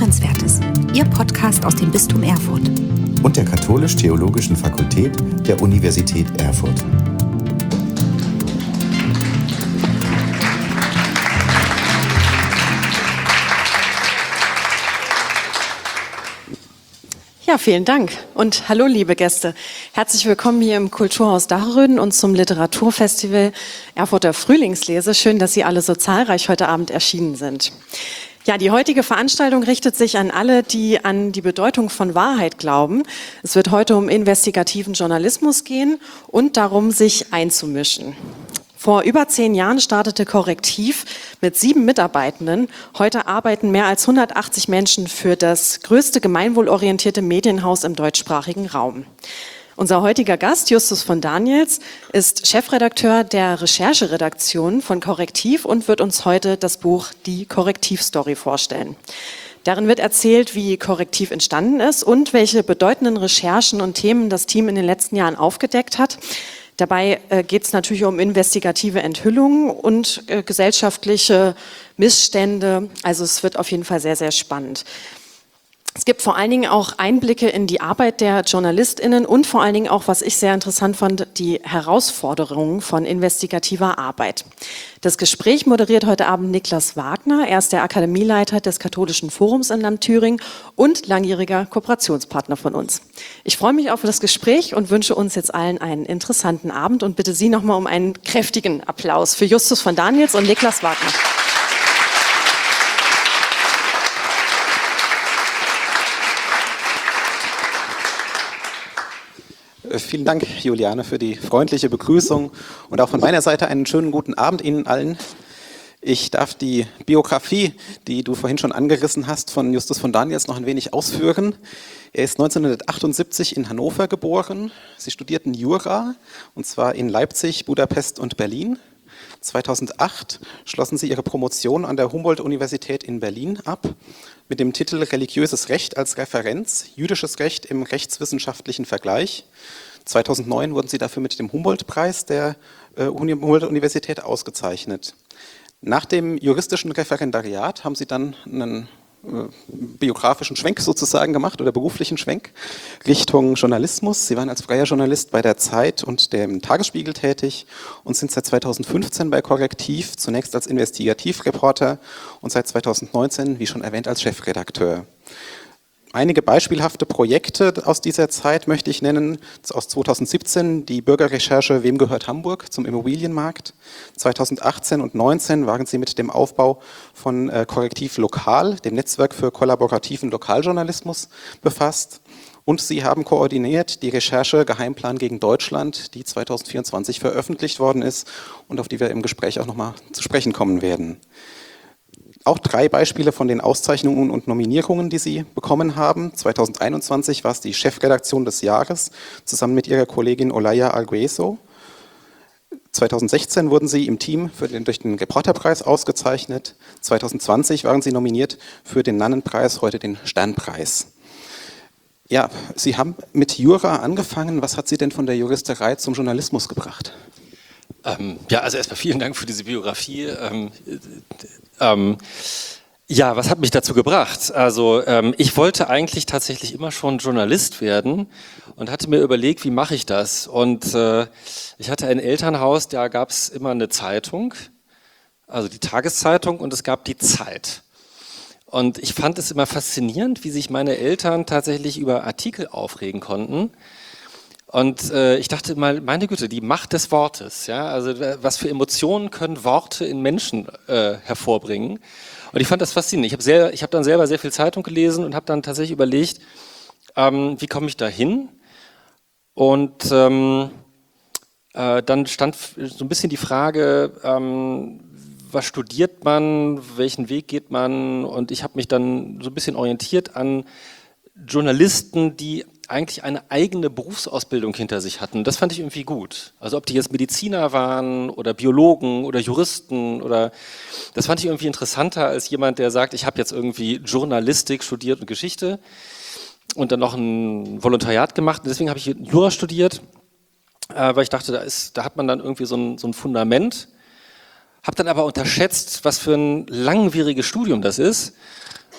Hörenswertes, Ihr Podcast aus dem Bistum Erfurt und der Katholisch-Theologischen Fakultät der Universität Erfurt. Ja, vielen Dank und hallo liebe Gäste. Herzlich willkommen hier im Kulturhaus Dachröden und zum Literaturfestival Erfurter Frühlingslese. Schön, dass Sie alle so zahlreich heute Abend erschienen sind. Ja, die heutige Veranstaltung richtet sich an alle, die an die Bedeutung von Wahrheit glauben. Es wird heute um investigativen Journalismus gehen und darum, sich einzumischen. Vor über 10 Jahren startete Correctiv mit 7 Mitarbeitenden. Heute arbeiten mehr als 180 Menschen für das größte gemeinwohlorientierte Medienhaus im deutschsprachigen Raum. Unser heutiger Gast, Justus von Daniels, ist Chefredakteur der Rechercheredaktion von Correctiv und wird uns heute das Buch Die Correctiv-Story vorstellen. Darin wird erzählt, wie Correctiv entstanden ist und welche bedeutenden Recherchen und Themen das Team in den letzten Jahren aufgedeckt hat. Dabei geht es natürlich um investigative Enthüllungen und gesellschaftliche Missstände. Also es wird auf jeden Fall sehr, sehr spannend. Es gibt vor allen Dingen auch Einblicke in die Arbeit der JournalistInnen und vor allen Dingen auch, was ich sehr interessant fand, die Herausforderungen von investigativer Arbeit. Das Gespräch moderiert heute Abend Niklas Wagner. Er ist der Akademieleiter des Katholischen Forums in Land Thüringen und langjähriger Kooperationspartner von uns. Ich freue mich auf das Gespräch und wünsche uns jetzt allen einen interessanten Abend und bitte Sie nochmal um einen kräftigen Applaus für Justus von Daniels und Niklas Wagner. Vielen Dank, Juliane, für die freundliche Begrüßung und auch von meiner Seite einen schönen guten Abend Ihnen allen. Ich darf die Biografie, die du vorhin schon angerissen hast, von Justus von Daniels noch ein wenig ausführen. Er ist 1978 in Hannover geboren. Sie studierten Jura, und zwar in Leipzig, Budapest und Berlin. 2008 schlossen sie ihre Promotion an der Humboldt-Universität in Berlin ab mit dem Titel Religiöses Recht als Referenz, jüdisches Recht im rechtswissenschaftlichen Vergleich. 2009 wurden sie dafür mit dem Humboldt-Preis der Humboldt-Universität ausgezeichnet. Nach dem juristischen Referendariat haben sie dann einen biografischen Schwenk sozusagen gemacht oder beruflichen Schwenk Richtung Journalismus. Sie waren als freier Journalist bei der Zeit und dem Tagesspiegel tätig und sind seit 2015 bei Correctiv, zunächst als Investigativreporter und seit 2019, wie schon erwähnt, als Chefredakteur. Einige beispielhafte Projekte aus dieser Zeit möchte ich nennen. Aus 2017 die Bürgerrecherche Wem gehört Hamburg zum Immobilienmarkt. 2018 und 2019 waren sie mit dem Aufbau von Correctiv Lokal, dem Netzwerk für kollaborativen Lokaljournalismus, befasst. Und sie haben koordiniert die Recherche Geheimplan gegen Deutschland, die 2024 veröffentlicht worden ist und auf die wir im Gespräch auch nochmal zu sprechen kommen werden. Auch 3 Beispiele von den Auszeichnungen und Nominierungen, die Sie bekommen haben. 2021 war es die Chefredaktion des Jahres, zusammen mit ihrer Kollegin Olaya Argueso. 2016 wurden Sie im Team durch den Reporterpreis ausgezeichnet. 2020 waren Sie nominiert für den Nannenpreis, heute den Sternpreis. Ja, Sie haben mit Jura angefangen. Was hat Sie denn von der Juristerei zum Journalismus gebracht? Ja, also erstmal vielen Dank für diese Biografie. Ja, was hat mich dazu gebracht? Also ich wollte eigentlich tatsächlich immer schon Journalist werden und hatte mir überlegt, wie mache ich das? Und ich hatte ein Elternhaus, da gab es immer eine Zeitung, also die Tageszeitung, und es gab die Zeit. Und ich fand es immer faszinierend, wie sich meine Eltern tatsächlich über Artikel aufregen konnten. Und ich dachte mal, meine Güte, die Macht des Wortes, ja, also was für Emotionen können Worte in Menschen hervorbringen. Und ich fand das faszinierend. Ich hab dann selber sehr viel Zeitung gelesen und habe dann tatsächlich überlegt, wie komme ich da hin? Und dann stand so ein bisschen die Frage, was studiert man, welchen Weg geht man? Und ich habe mich dann so ein bisschen orientiert an Journalisten, die eigentlich eine eigene Berufsausbildung hinter sich hatten. Das fand ich irgendwie gut. Also ob die jetzt Mediziner waren oder Biologen oder Juristen oder das fand ich irgendwie interessanter als jemand, der sagt, ich habe jetzt irgendwie Journalistik studiert und Geschichte und dann noch ein Volontariat gemacht. Und deswegen habe ich Jura studiert, weil ich dachte, da hat man dann irgendwie so ein Fundament. Habe dann aber unterschätzt, was für ein langwieriges Studium das ist.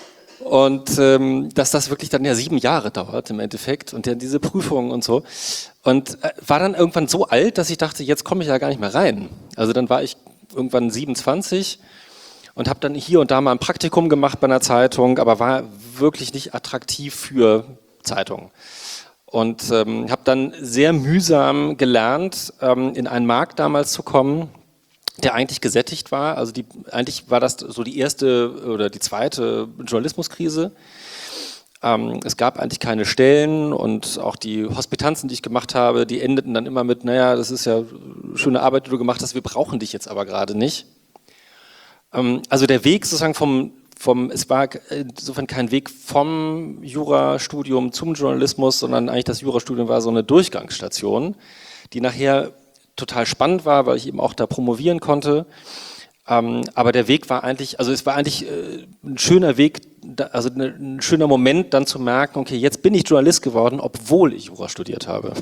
Und dass das wirklich dann ja 7 Jahre dauert im Endeffekt und dann diese Prüfungen und so. Und war dann irgendwann so alt, dass ich dachte, jetzt komme ich ja gar nicht mehr rein. Also dann war ich irgendwann 27 und habe dann hier und da mal ein Praktikum gemacht bei einer Zeitung, aber war wirklich nicht attraktiv für Zeitungen. Und habe dann sehr mühsam gelernt, in einen Markt damals zu kommen, der eigentlich gesättigt war. Also eigentlich war das so die erste oder die zweite Journalismuskrise. Es gab eigentlich keine Stellen und auch die Hospitanzen, die ich gemacht habe, die endeten dann immer mit, naja, das ist ja schöne Arbeit, die du gemacht hast, wir brauchen dich jetzt aber gerade nicht. Also der Weg sozusagen es war insofern kein Weg vom Jurastudium zum Journalismus, sondern eigentlich das Jurastudium war so eine Durchgangsstation, die nachher total spannend war, weil ich eben auch da promovieren konnte. Aber der Weg war eigentlich, also es war eigentlich ein schöner Weg, also ein schöner Moment dann zu merken, okay, jetzt bin ich Journalist geworden, obwohl ich Jura studiert habe.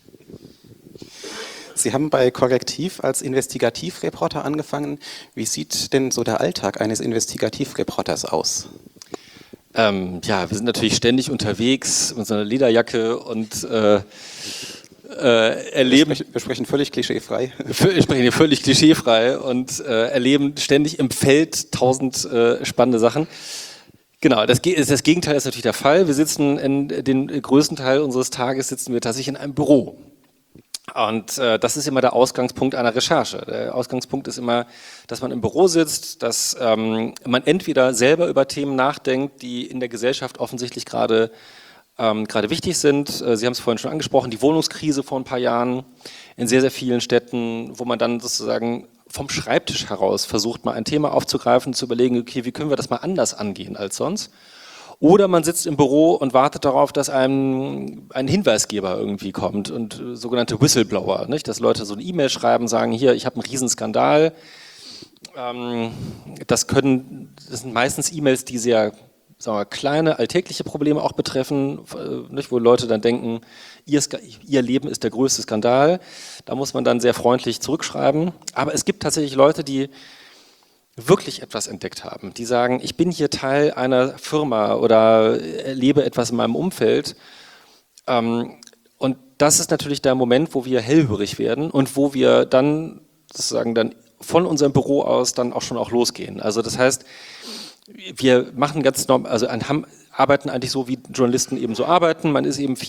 Sie haben bei Korrektiv als Investigativreporter angefangen. Wie sieht denn so der Alltag eines Investigativreporters aus? Ja, wir sind natürlich ständig unterwegs mit so einer Lederjacke und erleben. Wir sprechen völlig klischeefrei. Wir sprechen hier völlig klischeefrei und erleben ständig im Feld 1000 spannende Sachen. Genau, das Gegenteil ist natürlich der Fall. Wir sitzen den größten Teil unseres Tages sitzen wir tatsächlich in einem Büro. Und das ist immer der Ausgangspunkt einer Recherche. Der Ausgangspunkt ist immer, dass man im Büro sitzt, dass man entweder selber über Themen nachdenkt, die in der Gesellschaft offensichtlich gerade wichtig sind. Sie haben es vorhin schon angesprochen, die Wohnungskrise vor ein paar Jahren in sehr, sehr vielen Städten, wo man dann sozusagen vom Schreibtisch heraus versucht, mal ein Thema aufzugreifen, zu überlegen, okay, wie können wir das mal anders angehen als sonst? Oder man sitzt im Büro und wartet darauf, dass ein Hinweisgeber irgendwie kommt und sogenannte Whistleblower, nicht? Dass Leute so eine E-Mail schreiben, sagen, hier, ich habe einen Riesenskandal. Das sind meistens E-Mails, die sehr, sagen wir, kleine, alltägliche Probleme auch betreffen, nicht? Wo Leute dann denken, ihr Leben ist der größte Skandal. Da muss man dann sehr freundlich zurückschreiben. Aber es gibt tatsächlich Leute, die wirklich etwas entdeckt haben, die sagen, ich bin hier Teil einer Firma oder erlebe etwas in meinem Umfeld. Und das ist natürlich der Moment, wo wir hellhörig werden und wo wir dann sozusagen dann von unserem Büro aus dann auch schon losgehen. Also das heißt, wir machen ganz normal, also arbeiten eigentlich so, wie Journalisten eben so arbeiten. Man ist eben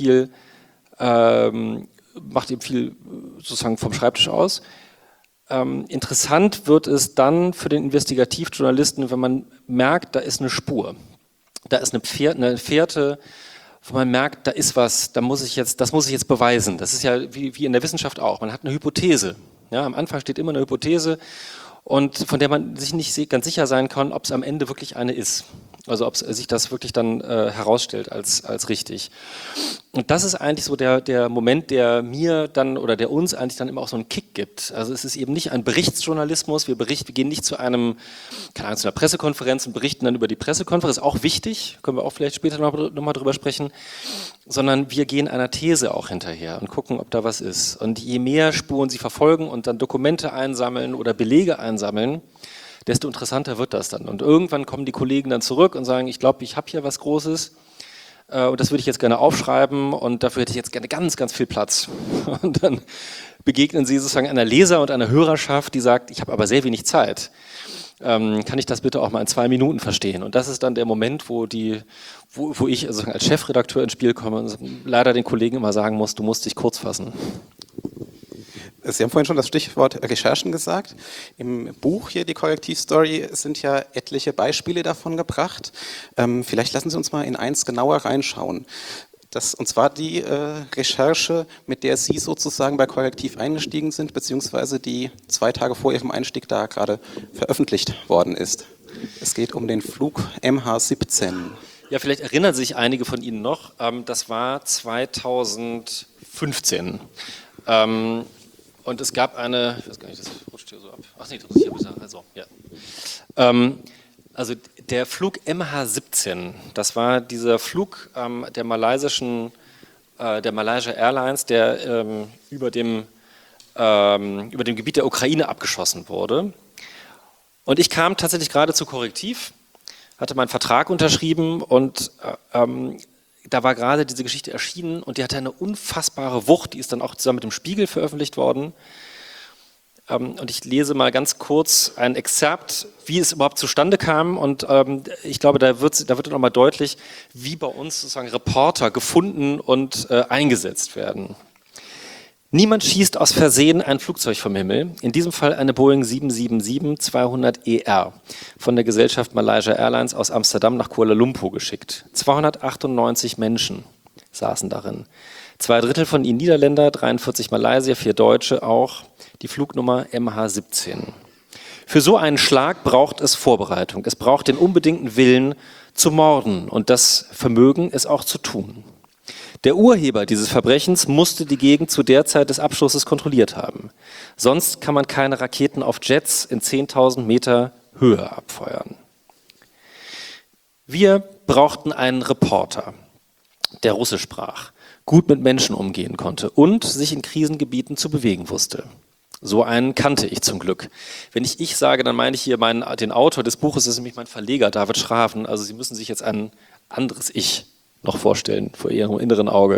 macht eben viel sozusagen vom Schreibtisch aus. Interessant wird es dann für den Investigativjournalisten, wenn man merkt, da ist eine Spur, da ist eine Fährte, wo man merkt, da ist was, das muss ich jetzt beweisen. Das ist ja wie in der Wissenschaft auch, man hat eine Hypothese. Ja, am Anfang steht immer eine Hypothese und von der man sich nicht ganz sicher sein kann, ob es am Ende wirklich eine ist. Also ob sich das wirklich dann herausstellt als richtig. Und das ist eigentlich so der Moment, der mir dann oder der uns eigentlich dann immer auch so einen Kick gibt. Also es ist eben nicht ein Berichtsjournalismus, wir gehen nicht zu einer Pressekonferenz und berichten dann über die Pressekonferenz, auch wichtig, können wir auch vielleicht später nochmal drüber sprechen, sondern wir gehen einer These auch hinterher und gucken, ob da was ist. Und je mehr Spuren Sie verfolgen und dann Dokumente einsammeln oder Belege einsammeln, desto interessanter wird das dann. Und irgendwann kommen die Kollegen dann zurück und sagen, ich glaube, ich habe hier was Großes und das würde ich jetzt gerne aufschreiben und dafür hätte ich jetzt gerne ganz, ganz viel Platz. Und dann begegnen sie sozusagen einer Leser- und einer Hörerschaft, die sagt, ich habe aber sehr wenig Zeit. Kann ich das bitte auch mal in 2 Minuten verstehen? Und das ist dann der Moment, wo ich also als Chefredakteur ins Spiel komme und leider den Kollegen immer sagen muss, du musst dich kurz fassen. Sie haben vorhin schon das Stichwort Recherchen gesagt. Im Buch hier, die Korrektivstory, sind ja etliche Beispiele davon gebracht. Vielleicht lassen Sie uns mal in eins genauer reinschauen. Und zwar die Recherche, mit der Sie sozusagen bei Korrektiv eingestiegen sind, beziehungsweise die 2 Tage vor Ihrem Einstieg da gerade veröffentlicht worden ist. Es geht um den Flug MH17. Ja, vielleicht erinnern sich einige von Ihnen noch. Das war 2015. Und es gab eine, ich weiß gar nicht, das rutscht hier so ab. Ach nee, das ist hier besser. Also der Flug MH17, das war dieser Flug der Malaysia Airlines, der über dem Gebiet der Ukraine abgeschossen wurde. Und ich kam tatsächlich gerade zu Korrektiv, hatte meinen Vertrag unterschrieben und da war gerade diese Geschichte erschienen und die hatte eine unfassbare Wucht, die ist dann auch zusammen mit dem Spiegel veröffentlicht worden. Und ich lese mal ganz kurz ein Exzerpt, wie es überhaupt zustande kam. Und ich glaube, da wird dann nochmal deutlich, wie bei uns sozusagen Reporter gefunden und eingesetzt werden. Niemand schießt aus Versehen ein Flugzeug vom Himmel, in diesem Fall eine Boeing 777-200ER von der Gesellschaft Malaysia Airlines aus Amsterdam nach Kuala Lumpur geschickt. 298 Menschen saßen darin. 2/3 von ihnen Niederländer, 43 Malaysier, 4 Deutsche auch, die Flugnummer MH17. Für so einen Schlag braucht es Vorbereitung. Es braucht den unbedingten Willen zu morden und das Vermögen, es auch zu tun. Der Urheber dieses Verbrechens musste die Gegend zu der Zeit des Abschusses kontrolliert haben. Sonst kann man keine Raketen auf Jets in 10.000 Meter Höhe abfeuern. Wir brauchten einen Reporter, der Russisch sprach, gut mit Menschen umgehen konnte und sich in Krisengebieten zu bewegen wusste. So einen kannte ich zum Glück. Wenn ich sage, dann meine ich hier den Autor des Buches, das ist nämlich mein Verleger, David Schraven. Also Sie müssen sich jetzt ein anderes Ich noch vorstellen, vor Ihrem inneren Auge.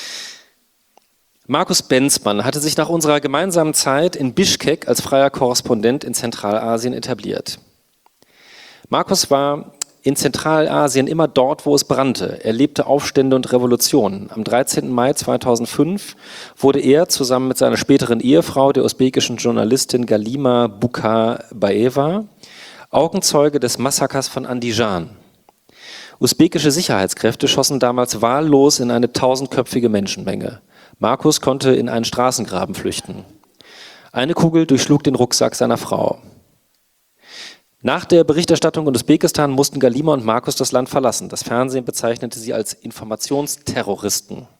Markus Benzmann hatte sich nach unserer gemeinsamen Zeit in Bischkek als freier Korrespondent in Zentralasien etabliert. Markus war in Zentralasien immer dort, wo es brannte. Er lebte Aufstände und Revolutionen. Am 13. Mai 2005 wurde er zusammen mit seiner späteren Ehefrau, der usbekischen Journalistin Galima Bukabaeva, Augenzeuge des Massakers von Andijan. Usbekische Sicherheitskräfte schossen damals wahllos in eine 1000-köpfige Menschenmenge. Markus konnte in einen Straßengraben flüchten. Eine Kugel durchschlug den Rucksack seiner Frau. Nach der Berichterstattung in Usbekistan mussten Galima und Markus das Land verlassen. Das Fernsehen bezeichnete sie als Informationsterroristen.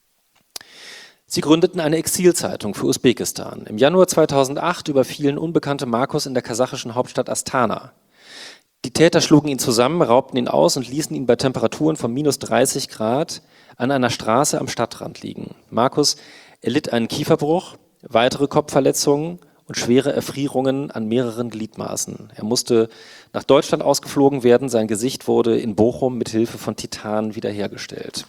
Sie gründeten eine Exilzeitung für Usbekistan. Im Januar 2008 überfielen Unbekannte Markus in der kasachischen Hauptstadt Astana. Die Täter schlugen ihn zusammen, raubten ihn aus und ließen ihn bei Temperaturen von -30 Grad an einer Straße am Stadtrand liegen. Markus erlitt einen Kieferbruch, weitere Kopfverletzungen und schwere Erfrierungen an mehreren Gliedmaßen. Er musste nach Deutschland ausgeflogen werden. Sein Gesicht wurde in Bochum mit Hilfe von Titan wiederhergestellt.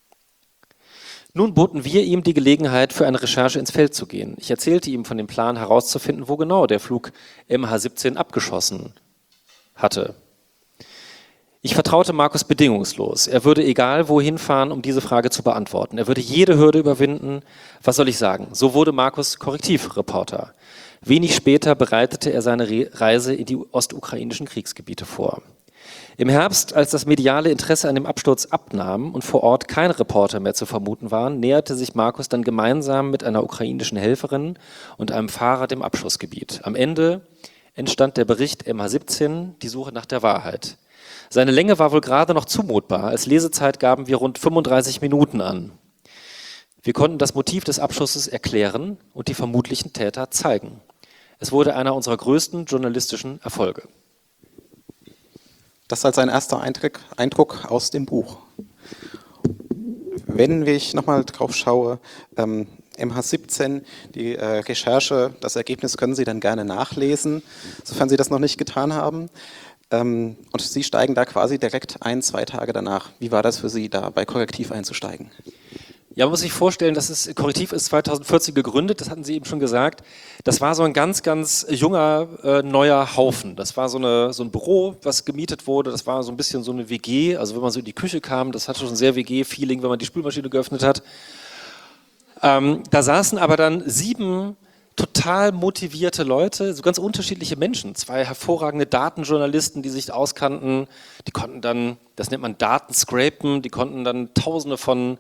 Nun boten wir ihm die Gelegenheit, für eine Recherche ins Feld zu gehen. Ich erzählte ihm von dem Plan herauszufinden, wo genau der Flug MH17 abgeschossen hatte. Ich vertraute Markus bedingungslos. Er würde egal wohin fahren, um diese Frage zu beantworten. Er würde jede Hürde überwinden. Was soll ich sagen? So wurde Markus Korrektivreporter. Wenig später bereitete er seine Reise in die ostukrainischen Kriegsgebiete vor. Im Herbst, als das mediale Interesse an dem Absturz abnahm und vor Ort keine Reporter mehr zu vermuten waren, näherte sich Markus dann gemeinsam mit einer ukrainischen Helferin und einem Fahrer dem Abschussgebiet. Am Ende entstand der Bericht MH17, die Suche nach der Wahrheit. Seine Länge war wohl gerade noch zumutbar. Als Lesezeit gaben wir rund 35 Minuten an. Wir konnten das Motiv des Abschusses erklären und die vermutlichen Täter zeigen. Es wurde einer unserer größten journalistischen Erfolge. Das als ein erster Eindruck aus dem Buch. Wenn ich nochmal drauf schaue, MH17, die Recherche, das Ergebnis können Sie dann gerne nachlesen, sofern Sie das noch nicht getan haben. Und Sie steigen da quasi direkt 1-2 Tage danach. Wie war das für Sie, da bei Korrektiv einzusteigen? Ja, man muss sich vorstellen, Korrektiv ist 2014 gegründet, das hatten Sie eben schon gesagt. Das war so ein ganz, ganz junger, neuer Haufen. Das war so ein Büro, was gemietet wurde, das war so ein bisschen so eine WG. Also wenn man so in die Küche kam, das hatte schon ein sehr WG-Feeling, wenn man die Spülmaschine geöffnet hat. Da saßen aber dann 7 total motivierte Leute, so ganz unterschiedliche Menschen. 2 hervorragende Datenjournalisten, die sich auskannten, die konnten dann, das nennt man Datenscrapen, die konnten dann Tausende von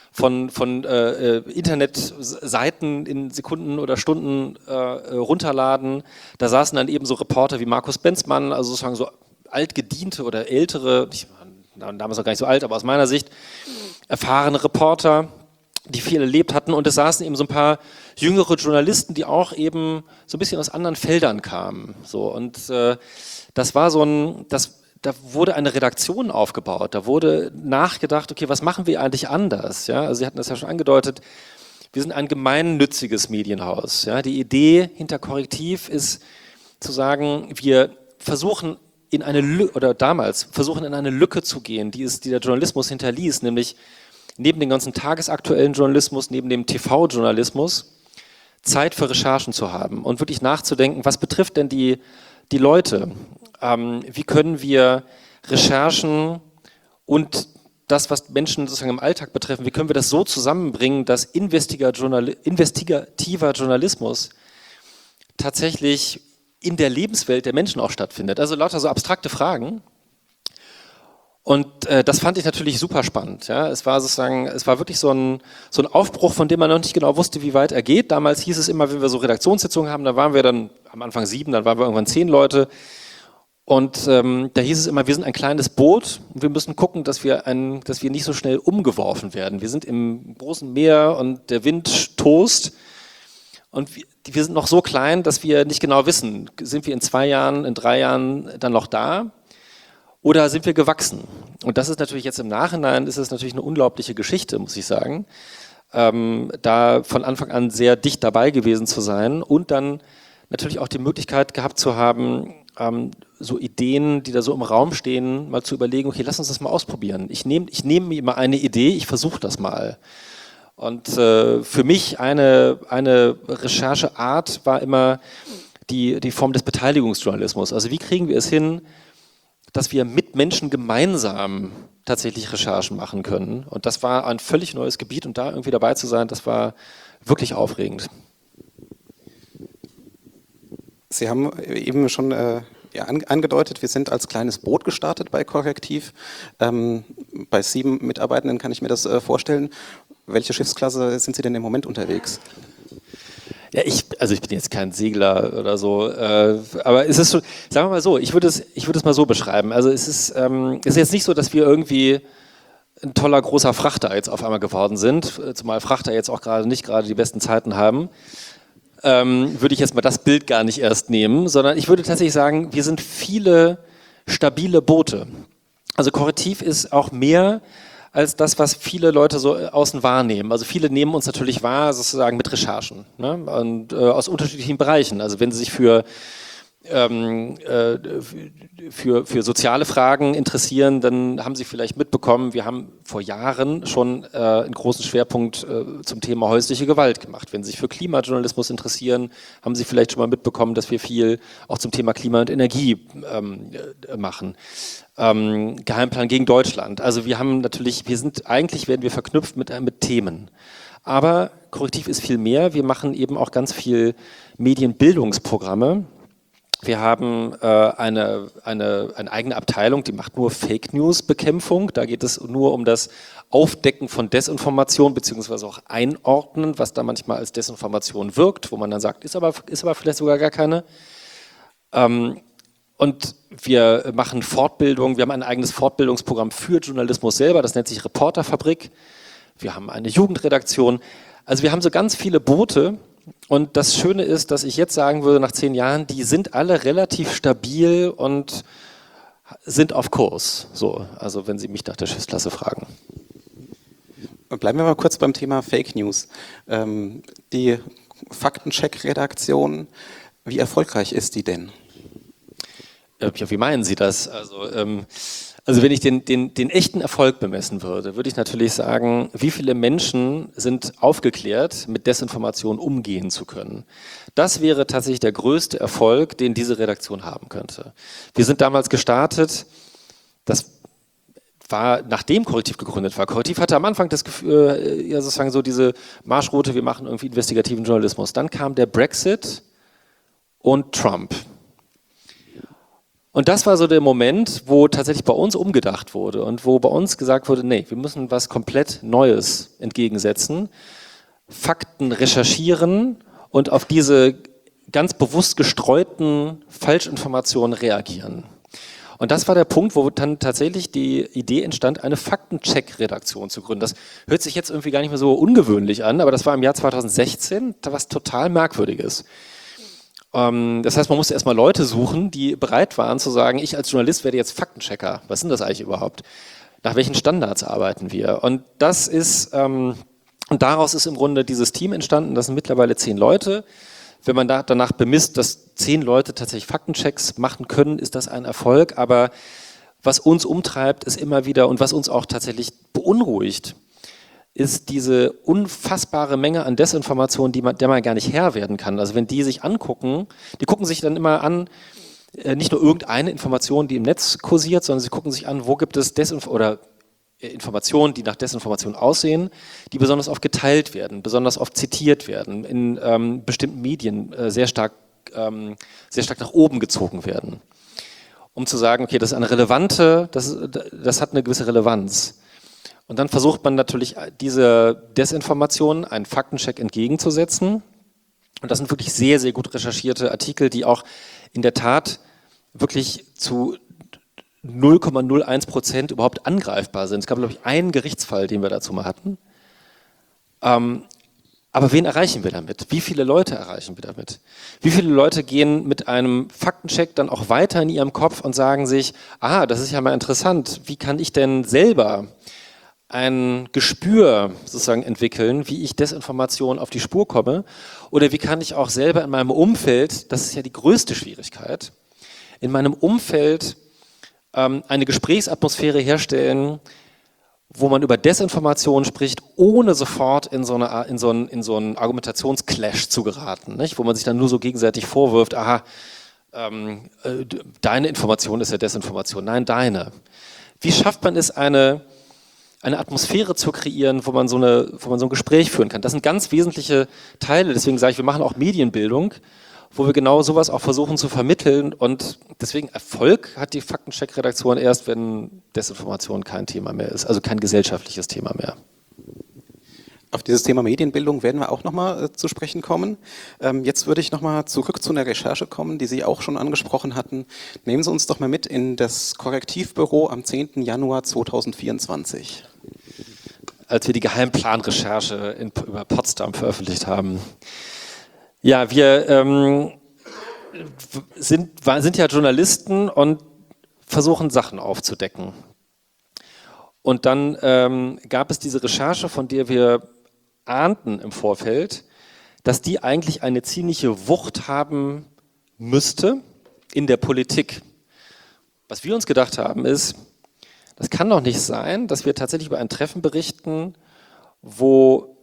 Internetseiten in Sekunden oder Stunden runterladen. Da saßen dann eben so Reporter wie Markus Benzmann, also sozusagen so altgediente oder ältere, damals noch gar nicht so alt, aber aus meiner Sicht erfahrene Reporter, die viel erlebt hatten, und es saßen eben so ein paar jüngere Journalisten, die auch eben so ein bisschen aus anderen Feldern kamen. So, und das war da wurde eine Redaktion aufgebaut, da wurde nachgedacht, okay, was machen wir eigentlich anders? Ja, also Sie hatten das ja schon angedeutet, wir sind ein gemeinnütziges Medienhaus. Ja, die Idee hinter Korrektiv ist zu sagen, wir versuchen damals versuchen in eine Lücke zu gehen, die der Journalismus hinterließ, nämlich neben dem ganzen tagesaktuellen Journalismus, neben dem TV-Journalismus, Zeit für Recherchen zu haben und wirklich nachzudenken, was betrifft denn die Leute? Wie können wir Recherchen und das, was Menschen sozusagen im Alltag betreffen, wie können wir das so zusammenbringen, dass investigativer Journalismus tatsächlich in der Lebenswelt der Menschen auch stattfindet? Also lauter so abstrakte Fragen. Und das fand ich natürlich super spannend. Ja. Es war wirklich so ein Aufbruch, von dem man noch nicht genau wusste, wie weit er geht. Damals hieß es immer, wenn wir so Redaktionssitzungen haben, da waren wir dann am Anfang 7, dann waren wir irgendwann 10 Leute. Und da hieß es immer, wir sind ein kleines Boot und wir müssen gucken, dass wir nicht so schnell umgeworfen werden. Wir sind im großen Meer und der Wind tost. Und wir sind noch so klein, dass wir nicht genau wissen, sind wir in 2 Jahren, in 3 Jahren dann noch da? Oder sind wir gewachsen? Und das ist natürlich jetzt im Nachhinein, ist es natürlich eine unglaubliche Geschichte, muss ich sagen, da von Anfang an sehr dicht dabei gewesen zu sein und dann natürlich auch die Möglichkeit gehabt zu haben, so Ideen, die da so im Raum stehen, mal zu überlegen, okay, lass uns das mal ausprobieren. Ich nehme mir mal eine Idee, ich versuche das mal. Und für mich eine Rechercheart war immer die Form des Beteiligungsjournalismus. Also wie kriegen wir es hin, dass wir mit Menschen gemeinsam tatsächlich Recherchen machen können. Und das war ein völlig neues Gebiet und da irgendwie dabei zu sein, das war wirklich aufregend. Sie haben eben schon angedeutet, wir sind als kleines Boot gestartet bei Correctiv. Bei 7 Mitarbeitenden kann ich mir das vorstellen. Welche Schiffsklasse sind Sie denn im Moment unterwegs? Ja, ich bin jetzt kein Segler oder so, aber es ist so, sagen wir mal so, ich würde es mal so beschreiben. Also es ist jetzt nicht so, dass wir irgendwie ein toller großer Frachter jetzt auf einmal geworden sind, zumal Frachter jetzt auch nicht gerade die besten Zeiten haben. Würde ich jetzt mal das Bild gar nicht erst nehmen, sondern ich würde tatsächlich sagen, wir sind viele stabile Boote. Also Correctiv ist auch mehr als das, was viele Leute so außen wahrnehmen. Also viele nehmen uns natürlich wahr, sozusagen mit Recherchen, ne? Und aus unterschiedlichen Bereichen. Also wenn sie sich für soziale Fragen interessieren, dann haben Sie vielleicht mitbekommen, wir haben vor Jahren schon einen großen Schwerpunkt zum Thema häusliche Gewalt gemacht. Wenn Sie sich für Klimajournalismus interessieren, haben Sie vielleicht schon mal mitbekommen, dass wir viel auch zum Thema Klima und Energie machen. Geheimplan gegen Deutschland. Also werden wir verknüpft mit Themen. Aber Correctiv ist viel mehr. Wir machen eben auch ganz viel Medienbildungsprogramme. Wir haben eine eigene Abteilung, die macht nur Fake-News-Bekämpfung. Da geht es nur um das Aufdecken von Desinformation beziehungsweise auch Einordnen, was da manchmal als Desinformation wirkt, wo man dann sagt, ist aber vielleicht sogar gar keine. Und wir machen Fortbildung, wir haben ein eigenes Fortbildungsprogramm für Journalismus selber, das nennt sich Reporterfabrik. Wir haben eine Jugendredaktion. Also wir haben so ganz viele Boote. Und das Schöne ist, dass ich jetzt sagen würde, nach 10 Jahren, die sind alle relativ stabil und sind auf Kurs. So, also wenn Sie mich nach der Schiffsklasse fragen. Bleiben wir mal kurz beim Thema Fake News. Die Faktencheck-Redaktion, wie erfolgreich ist die denn? Ja, wie meinen Sie das? Also wenn ich den echten Erfolg bemessen würde, würde ich natürlich sagen, wie viele Menschen sind aufgeklärt, mit Desinformation umgehen zu können. Das wäre tatsächlich der größte Erfolg, den diese Redaktion haben könnte. Wir sind damals gestartet, das war, nachdem Correctiv gegründet war. Correctiv hatte am Anfang das Gefühl, sozusagen so diese Marschroute, wir machen irgendwie investigativen Journalismus. Dann kam der Brexit und Trump. Und das war so der Moment, wo tatsächlich bei uns umgedacht wurde und wo bei uns gesagt wurde, nee, wir müssen was komplett Neues entgegensetzen, Fakten recherchieren und auf diese ganz bewusst gestreuten Falschinformationen reagieren. Und das war der Punkt, wo dann tatsächlich die Idee entstand, eine Faktencheck-Redaktion zu gründen. Das hört sich jetzt irgendwie gar nicht mehr so ungewöhnlich an, aber das war im Jahr 2016 was total Merkwürdiges. Das heißt, man musste erstmal Leute suchen, die bereit waren zu sagen, ich als Journalist werde jetzt Faktenchecker. Was sind das eigentlich überhaupt? Nach welchen Standards arbeiten wir? Und und daraus ist im Grunde dieses Team entstanden. Das sind mittlerweile 10 Leute. wenn man danach bemisst, dass 10 Leute tatsächlich Faktenchecks machen können, ist das ein Erfolg. Aber was uns umtreibt, ist immer wieder und was uns auch tatsächlich beunruhigt, ist diese unfassbare Menge an Desinformation, der man gar nicht Herr werden kann. Also wenn die sich angucken, die gucken sich dann immer an, nicht nur irgendeine Information, die im Netz kursiert, sondern sie gucken sich an, wo gibt es Informationen, die nach Desinformation aussehen, die besonders oft geteilt werden, besonders oft zitiert werden, in bestimmten Medien sehr stark nach oben gezogen werden. Um zu sagen, okay, das ist eine relevante, das hat eine gewisse Relevanz. Und dann versucht man natürlich, diese Desinformation einen Faktencheck entgegenzusetzen. Und das sind wirklich sehr, sehr gut recherchierte Artikel, die auch in der Tat wirklich zu 0,01% überhaupt angreifbar sind. Es gab, glaube ich, einen Gerichtsfall, den wir dazu mal hatten. Aber wen erreichen wir damit? Wie viele Leute erreichen wir damit? Wie viele Leute gehen mit einem Faktencheck dann auch weiter in ihrem Kopf und sagen sich, das ist ja mal interessant, wie kann ich denn selber ein Gespür sozusagen entwickeln, wie ich Desinformation auf die Spur komme, oder wie kann ich auch selber in meinem Umfeld, das ist ja die größte Schwierigkeit, in meinem Umfeld eine Gesprächsatmosphäre herstellen, wo man über Desinformation spricht, ohne sofort in so einen Argumentationsclash zu geraten, nicht? Wo man sich dann nur so gegenseitig vorwirft, deine Information ist ja Desinformation, nein, deine. Wie schafft man es, eine Atmosphäre zu kreieren, wo man so ein Gespräch führen kann? Das sind ganz wesentliche Teile, deswegen sage ich, wir machen auch Medienbildung, wo wir genau sowas auch versuchen zu vermitteln, und deswegen Erfolg hat die Faktencheck-Redaktion erst, wenn Desinformation kein Thema mehr ist, also kein gesellschaftliches Thema mehr. Auf dieses Thema Medienbildung werden wir auch nochmal zu sprechen kommen. Jetzt würde ich nochmal zurück zu einer Recherche kommen, die Sie auch schon angesprochen hatten. Nehmen Sie uns doch mal mit in das Korrektivbüro am 10. Januar 2024. Als wir die Geheimplanrecherche über Potsdam veröffentlicht haben. Ja, wir sind ja Journalisten und versuchen Sachen aufzudecken. Und dann gab es diese Recherche, von der wir ahnten im Vorfeld, dass die eigentlich eine ziemliche Wucht haben müsste in der Politik. Was wir uns gedacht haben ist, das kann doch nicht sein, dass wir tatsächlich über ein Treffen berichten, wo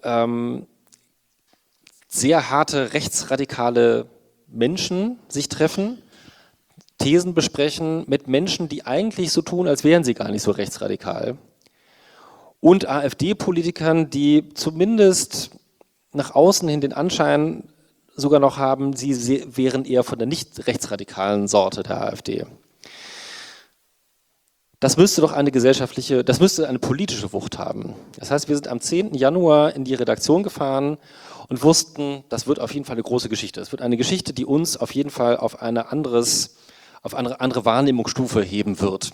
sehr harte rechtsradikale Menschen sich treffen, Thesen besprechen mit Menschen, die eigentlich so tun, als wären sie gar nicht so rechtsradikal. Und AfD-Politikern, die zumindest nach außen hin den Anschein sogar noch haben, sie wären eher von der nicht rechtsradikalen Sorte der AfD. Das müsste doch das müsste eine politische Wucht haben. Das heißt, wir sind am 10. Januar in die Redaktion gefahren und wussten, das wird auf jeden Fall eine große Geschichte. Es wird eine Geschichte, die uns auf jeden Fall auf eine andere Wahrnehmungsstufe heben wird.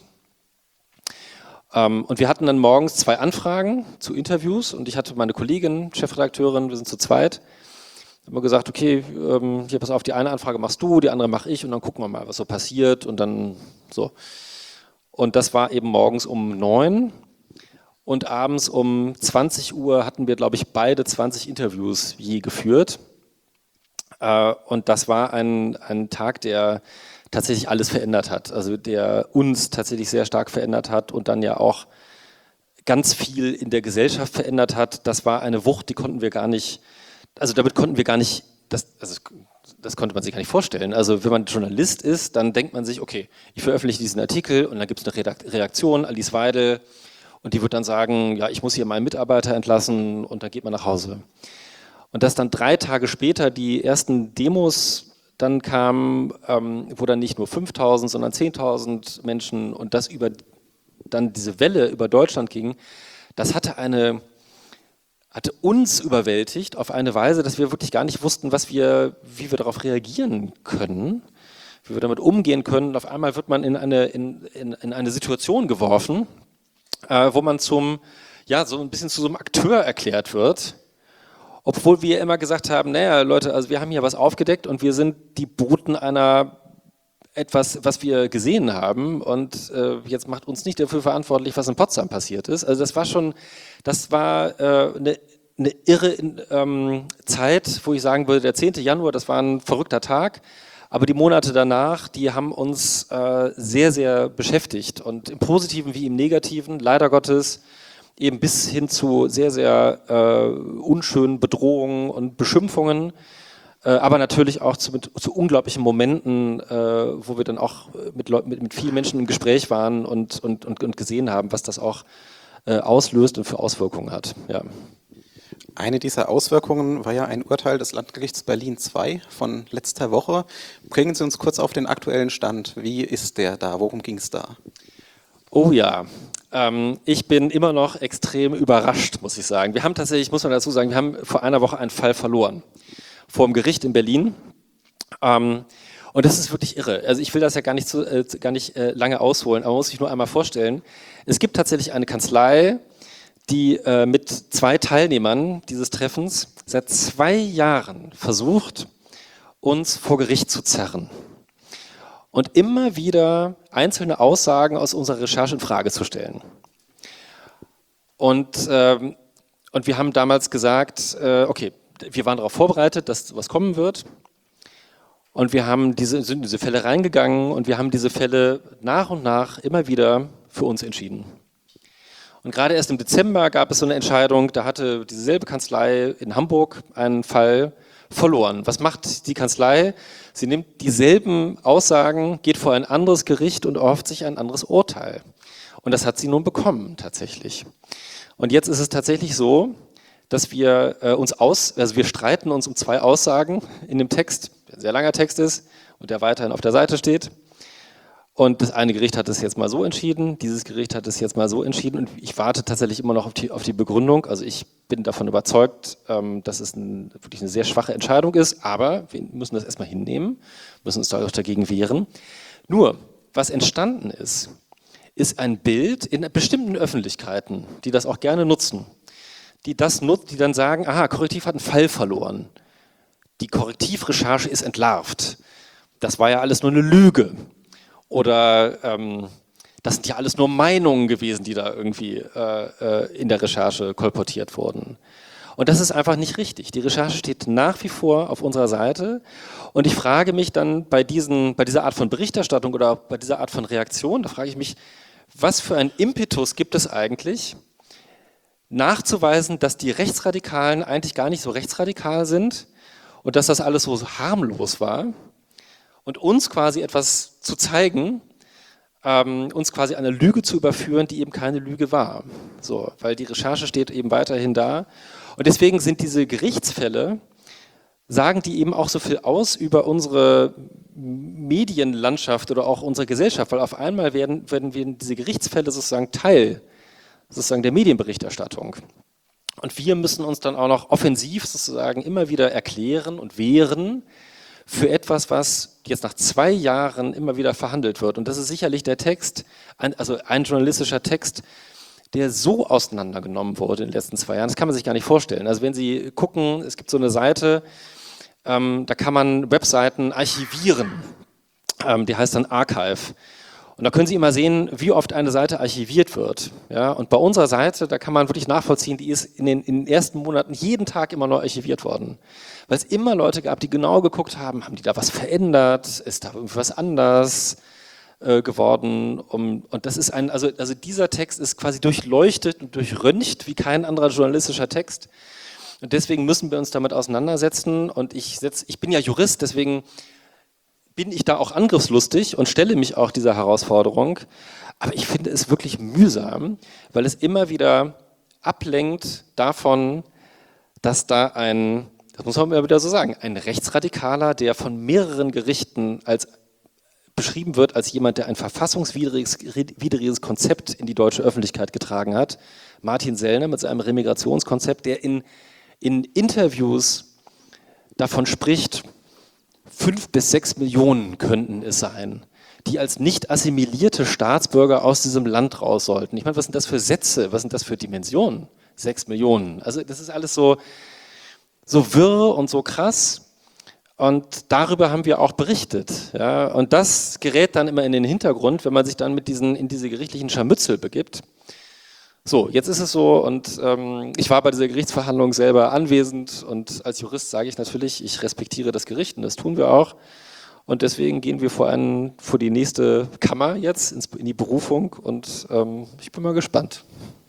Und wir hatten dann morgens 2 Anfragen zu Interviews, und ich hatte meine Kollegin, Chefredakteurin, wir sind zu zweit, haben wir gesagt, okay, hier pass auf, die eine Anfrage machst du, die andere mache ich, und dann gucken wir mal, was so passiert, und dann so. Und das war eben morgens um 9 und abends um 20 Uhr hatten wir, glaube ich, beide 20 Interviews je geführt. Und das war ein Tag, der tatsächlich alles verändert hat, also der uns tatsächlich sehr stark verändert hat und dann ja auch ganz viel in der Gesellschaft verändert hat. Das war eine Wucht, die konnten wir gar nicht, also damit konnten wir gar nicht, das konnte man sich gar nicht vorstellen. Also wenn man Journalist ist, dann denkt man sich, okay, ich veröffentliche diesen Artikel und dann gibt es eine Redaktion, Alice Weidel, und die wird dann sagen, ja, ich muss hier meinen Mitarbeiter entlassen, und dann geht man nach Hause. Und dass dann 3 Tage später die ersten Demos dann kamen, wo dann nicht nur 5.000, sondern 10.000 Menschen, und das dann diese Welle über Deutschland ging, das hatte uns überwältigt auf eine Weise, dass wir wirklich gar nicht wussten, wie wir darauf reagieren können, wie wir damit umgehen können. Und auf einmal wird man in eine Situation geworfen, wo man so ein bisschen zu so einem Akteur erklärt wird, obwohl wir immer gesagt haben, naja Leute, also wir haben hier was aufgedeckt und wir sind die Boten etwas, was wir gesehen haben, und jetzt macht uns nicht dafür verantwortlich, was in Potsdam passiert ist. Also das war eine eine irre Zeit, wo ich sagen würde, der 10. Januar, das war ein verrückter Tag, aber die Monate danach, die haben uns sehr, sehr beschäftigt und im Positiven wie im Negativen, leider Gottes, eben bis hin zu sehr, sehr unschönen Bedrohungen und Beschimpfungen, aber natürlich auch zu unglaublichen Momenten, wo wir dann auch mit vielen Menschen im Gespräch waren und gesehen haben, was das auch auslöst und für Auswirkungen hat. Ja. Eine dieser Auswirkungen war ja ein Urteil des Landgerichts Berlin II von letzter Woche. Bringen Sie uns kurz auf den aktuellen Stand. Wie ist der da? Worum ging es da? Oh ja, ich bin immer noch extrem überrascht, muss ich sagen. Wir haben tatsächlich, muss man dazu sagen, wir haben vor einer Woche einen Fall verloren. Vor dem Gericht in Berlin. Und das ist wirklich irre. Also ich will das ja gar nicht lange ausholen, aber man muss sich nur einmal vorstellen. Es gibt tatsächlich eine Kanzlei, die mit 2 Teilnehmern dieses Treffens seit 2 Jahren versucht, uns vor Gericht zu zerren. Und immer wieder einzelne Aussagen aus unserer Recherche in Frage zu stellen. Und wir haben damals gesagt, okay, wir waren darauf vorbereitet, dass was kommen wird. Und wir sind in diese Fälle reingegangen und wir haben diese Fälle nach und nach immer wieder für uns entschieden. Und gerade erst im Dezember gab es so eine Entscheidung, da hatte dieselbe Kanzlei in Hamburg einen Fall verloren. Was macht die Kanzlei? Sie nimmt dieselben Aussagen, geht vor ein anderes Gericht und erhofft sich ein anderes Urteil. Und das hat sie nun bekommen, tatsächlich. Und jetzt ist es tatsächlich so, dass wir wir streiten uns um 2 Aussagen in dem Text, der ein sehr langer Text ist und der weiterhin auf der Seite steht. Und das eine Gericht hat es jetzt mal so entschieden, dieses Gericht hat es jetzt mal so entschieden und ich warte tatsächlich immer noch auf die Begründung. Also ich bin davon überzeugt, dass es wirklich eine sehr schwache Entscheidung ist, aber wir müssen das erstmal hinnehmen, müssen uns dagegen wehren. Nur, was entstanden ist ein Bild in bestimmten Öffentlichkeiten, die das auch gerne nutzen, die dann sagen, aha, Korrektiv hat einen Fall verloren. Die Korrektivrecherche ist entlarvt. Das war ja alles nur eine Lüge. Oder das sind ja alles nur Meinungen gewesen, die da irgendwie in der Recherche kolportiert wurden. Und das ist einfach nicht richtig. Die Recherche steht nach wie vor auf unserer Seite. Und ich frage mich dann bei dieser Art von Berichterstattung oder bei dieser Art von Reaktion, da frage ich mich, was für ein Impetus gibt es eigentlich, nachzuweisen, dass die Rechtsradikalen eigentlich gar nicht so rechtsradikal sind und dass das alles so harmlos war und uns quasi etwas zu zeigen, uns quasi eine Lüge zu überführen, die eben keine Lüge war. So, weil die Recherche steht eben weiterhin da. Und deswegen sind diese Gerichtsfälle, sagen die eben auch so viel aus über unsere Medienlandschaft oder auch unsere Gesellschaft, weil auf einmal werden diese Gerichtsfälle sozusagen Teil der Medienberichterstattung. Und wir müssen uns dann auch noch offensiv sozusagen immer wieder erklären und wehren für etwas, was jetzt nach 2 Jahren immer wieder verhandelt wird. Und das ist sicherlich der Text, also ein journalistischer Text, der so auseinandergenommen wurde in den letzten 2 Jahren. Das kann man sich gar nicht vorstellen. Also wenn Sie gucken, es gibt so eine Seite, da kann man Webseiten archivieren. Die heißt dann Archive. Und da können Sie immer sehen, wie oft eine Seite archiviert wird. Ja, und bei unserer Seite, da kann man wirklich nachvollziehen, die ist in den ersten Monaten jeden Tag immer neu archiviert worden. Weil es immer Leute gab, die genau geguckt haben die da was verändert, ist da irgendwas anders geworden. Und das ist also dieser Text ist quasi durchleuchtet und durchröntgt wie kein anderer journalistischer Text. Und deswegen müssen wir uns damit auseinandersetzen. Und ich bin ja Jurist, deswegen bin ich da auch angriffslustig und stelle mich auch dieser Herausforderung. Aber ich finde es wirklich mühsam, weil es immer wieder ablenkt davon, dass da das muss man immer wieder so sagen, ein Rechtsradikaler, der von mehreren Gerichten beschrieben wird als jemand, der ein verfassungswidriges Konzept in die deutsche Öffentlichkeit getragen hat, Martin Sellner mit seinem Remigrationskonzept, der in Interviews davon spricht, 5 bis 6 Millionen könnten es sein, die als nicht assimilierte Staatsbürger aus diesem Land raus sollten. Ich meine, was sind das für Sätze, was sind das für Dimensionen? 6 Millionen. Also das ist alles so wirr und so krass. Und darüber haben wir auch berichtet. Ja? Und das gerät dann immer in den Hintergrund, wenn man sich dann in diese gerichtlichen Scharmützel begibt. So, jetzt ist es so und ich war bei dieser Gerichtsverhandlung selber anwesend und als Jurist sage ich natürlich, ich respektiere das Gericht und das tun wir auch. Und deswegen gehen wir vor die nächste Kammer jetzt, in die Berufung und ich bin mal gespannt.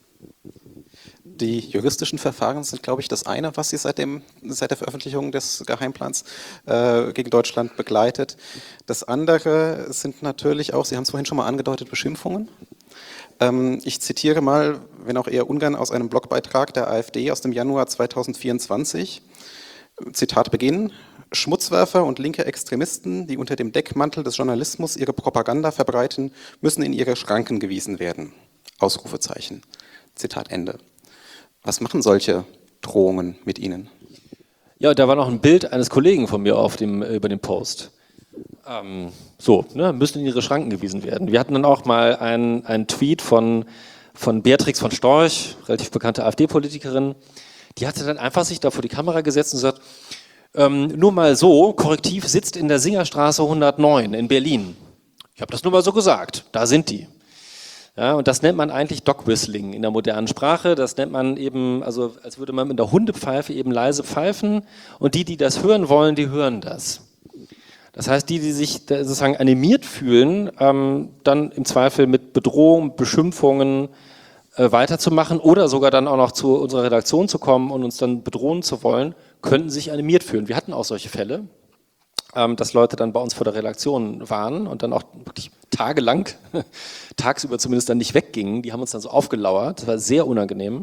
Die juristischen Verfahren sind, glaube ich, das eine, was Sie seit der Veröffentlichung des Geheimplans gegen Deutschland begleitet. Das andere sind natürlich auch, Sie haben es vorhin schon mal angedeutet, Beschimpfungen. Ich zitiere mal, wenn auch eher ungern, aus einem Blogbeitrag der AfD aus dem Januar 2024. Zitat Beginn. Schmutzwerfer und linke Extremisten, die unter dem Deckmantel des Journalismus ihre Propaganda verbreiten, müssen in ihre Schranken gewiesen werden. Ausrufezeichen. Zitat Ende. Was machen solche Drohungen mit Ihnen? Ja, da war noch ein Bild eines Kollegen von mir über dem Post. Müssen in ihre Schranken gewiesen werden. Wir hatten dann auch mal einen Tweet von Beatrix von Storch, relativ bekannte AfD-Politikerin, die hatte dann einfach sich da vor die Kamera gesetzt und gesagt, nur mal so, Korrektiv sitzt in der Singerstraße 109 in Berlin. Ich habe das nur mal so gesagt, da sind die. Ja, und das nennt man eigentlich Dog-Whistling in der modernen Sprache. Das nennt man eben, also als würde man mit der Hundepfeife eben leise pfeifen und die das hören wollen, die hören das. Das heißt, die sich sozusagen animiert fühlen, dann im Zweifel mit Bedrohung, Beschimpfungen weiterzumachen oder sogar dann auch noch zu unserer Redaktion zu kommen und uns dann bedrohen zu wollen, könnten sich animiert fühlen. Wir hatten auch solche Fälle, dass Leute dann bei uns vor der Redaktion waren und dann auch wirklich tagelang, tagsüber zumindest dann nicht weggingen. Die haben uns dann so aufgelauert. Das war sehr unangenehm.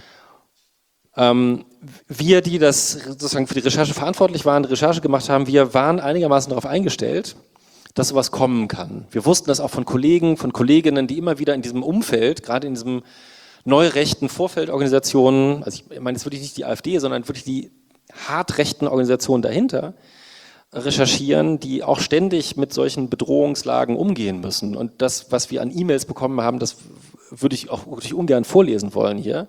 Wir, die das sozusagen für die Recherche verantwortlich waren, die Recherche gemacht haben, wir waren einigermaßen darauf eingestellt, dass sowas kommen kann. Wir wussten das auch von Kollegen, von Kolleginnen, die immer wieder in diesem Umfeld, gerade in diesem neurechten Vorfeldorganisationen, also ich meine jetzt wirklich nicht die AfD, sondern wirklich die hartrechten Organisationen dahinter, recherchieren, die auch ständig mit solchen Bedrohungslagen umgehen müssen. Und das, was wir an E-Mails bekommen haben, das würde ich auch wirklich ungern vorlesen wollen hier.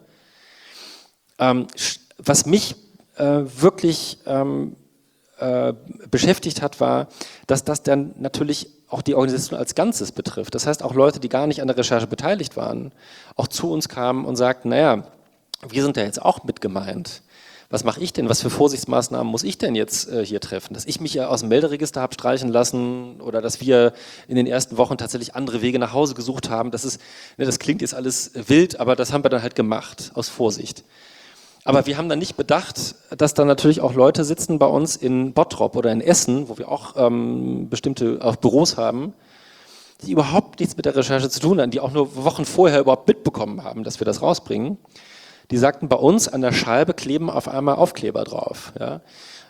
Was mich wirklich beschäftigt hat, war, dass das dann natürlich auch die Organisation als Ganzes betrifft. Das heißt, auch Leute, die gar nicht an der Recherche beteiligt waren, auch zu uns kamen und sagten, naja, wir sind ja jetzt auch mit gemeint. Was mache ich denn? Was für Vorsichtsmaßnahmen muss ich denn jetzt hier treffen? Dass ich mich ja aus dem Melderegister habe streichen lassen oder dass wir in den ersten Wochen tatsächlich andere Wege nach Hause gesucht haben. Das klingt jetzt alles wild, aber das haben wir dann halt gemacht, aus Vorsicht. Aber wir haben dann nicht bedacht, dass da natürlich auch Leute sitzen bei uns in Bottrop oder in Essen, wo wir auch bestimmte auch Büros haben, die überhaupt nichts mit der Recherche zu tun haben, die auch nur Wochen vorher überhaupt mitbekommen haben, dass wir das rausbringen. Die sagten, bei uns an der Scheibe kleben auf einmal Aufkleber drauf. Ja?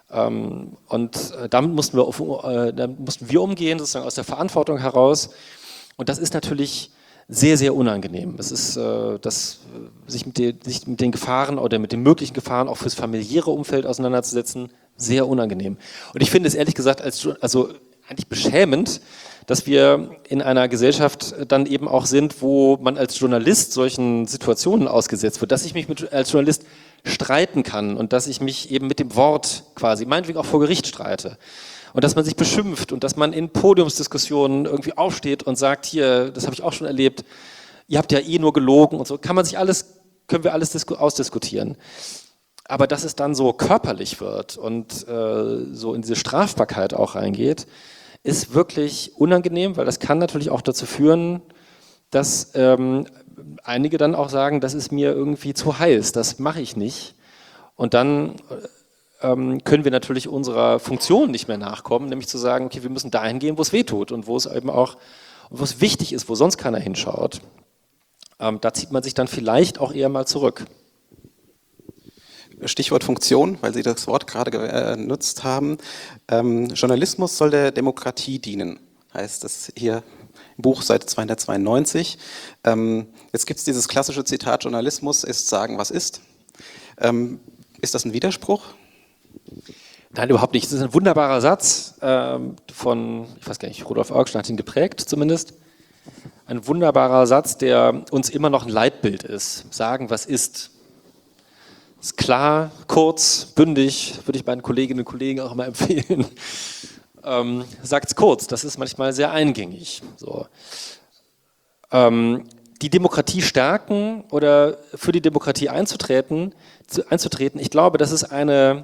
Damit mussten wir umgehen, sozusagen aus der Verantwortung heraus. Und das ist natürlich sehr, sehr unangenehm. Es ist, sich mit den Gefahren oder mit den möglichen Gefahren auch fürs familiäre Umfeld auseinanderzusetzen, sehr unangenehm. Und ich finde es ehrlich gesagt eigentlich beschämend, dass wir in einer Gesellschaft dann eben auch sind, wo man als Journalist solchen Situationen ausgesetzt wird, dass ich mich als Journalist streiten kann und dass ich mich eben mit dem Wort quasi, meinetwegen auch vor Gericht streite. Und dass man sich beschimpft und dass man in Podiumsdiskussionen irgendwie aufsteht und sagt, hier, das habe ich auch schon erlebt, ihr habt ja eh nur gelogen und so, können wir alles ausdiskutieren. Aber dass es dann so körperlich wird und so in diese Strafbarkeit auch reingeht, ist wirklich unangenehm, weil das kann natürlich auch dazu führen, dass einige dann auch sagen, das ist mir irgendwie zu heiß, das mache ich nicht. Und dann können wir natürlich unserer Funktion nicht mehr nachkommen, nämlich zu sagen, okay, wir müssen dahin gehen, wo es weh tut und wo es eben auch, wo es wichtig ist, wo sonst keiner hinschaut. Da zieht man sich dann vielleicht auch eher mal zurück. Stichwort Funktion, weil Sie das Wort gerade genutzt haben. Journalismus soll der Demokratie dienen, heißt es hier im Buch Seite 292. Jetzt gibt es dieses klassische Zitat, Journalismus ist sagen, was ist. Ist das ein Widerspruch? Nein, überhaupt nicht. Das ist ein wunderbarer Satz von, ich weiß gar nicht, Rudolf Augstein hat ihn geprägt zumindest. Ein wunderbarer Satz, der uns immer noch ein Leitbild ist. Sagen, was ist. Ist klar, kurz, bündig, würde ich meinen Kolleginnen und Kollegen auch immer empfehlen. Sagt's kurz, das ist manchmal sehr eingängig. So. die Demokratie stärken oder für die Demokratie einzutreten, ich glaube, das ist eine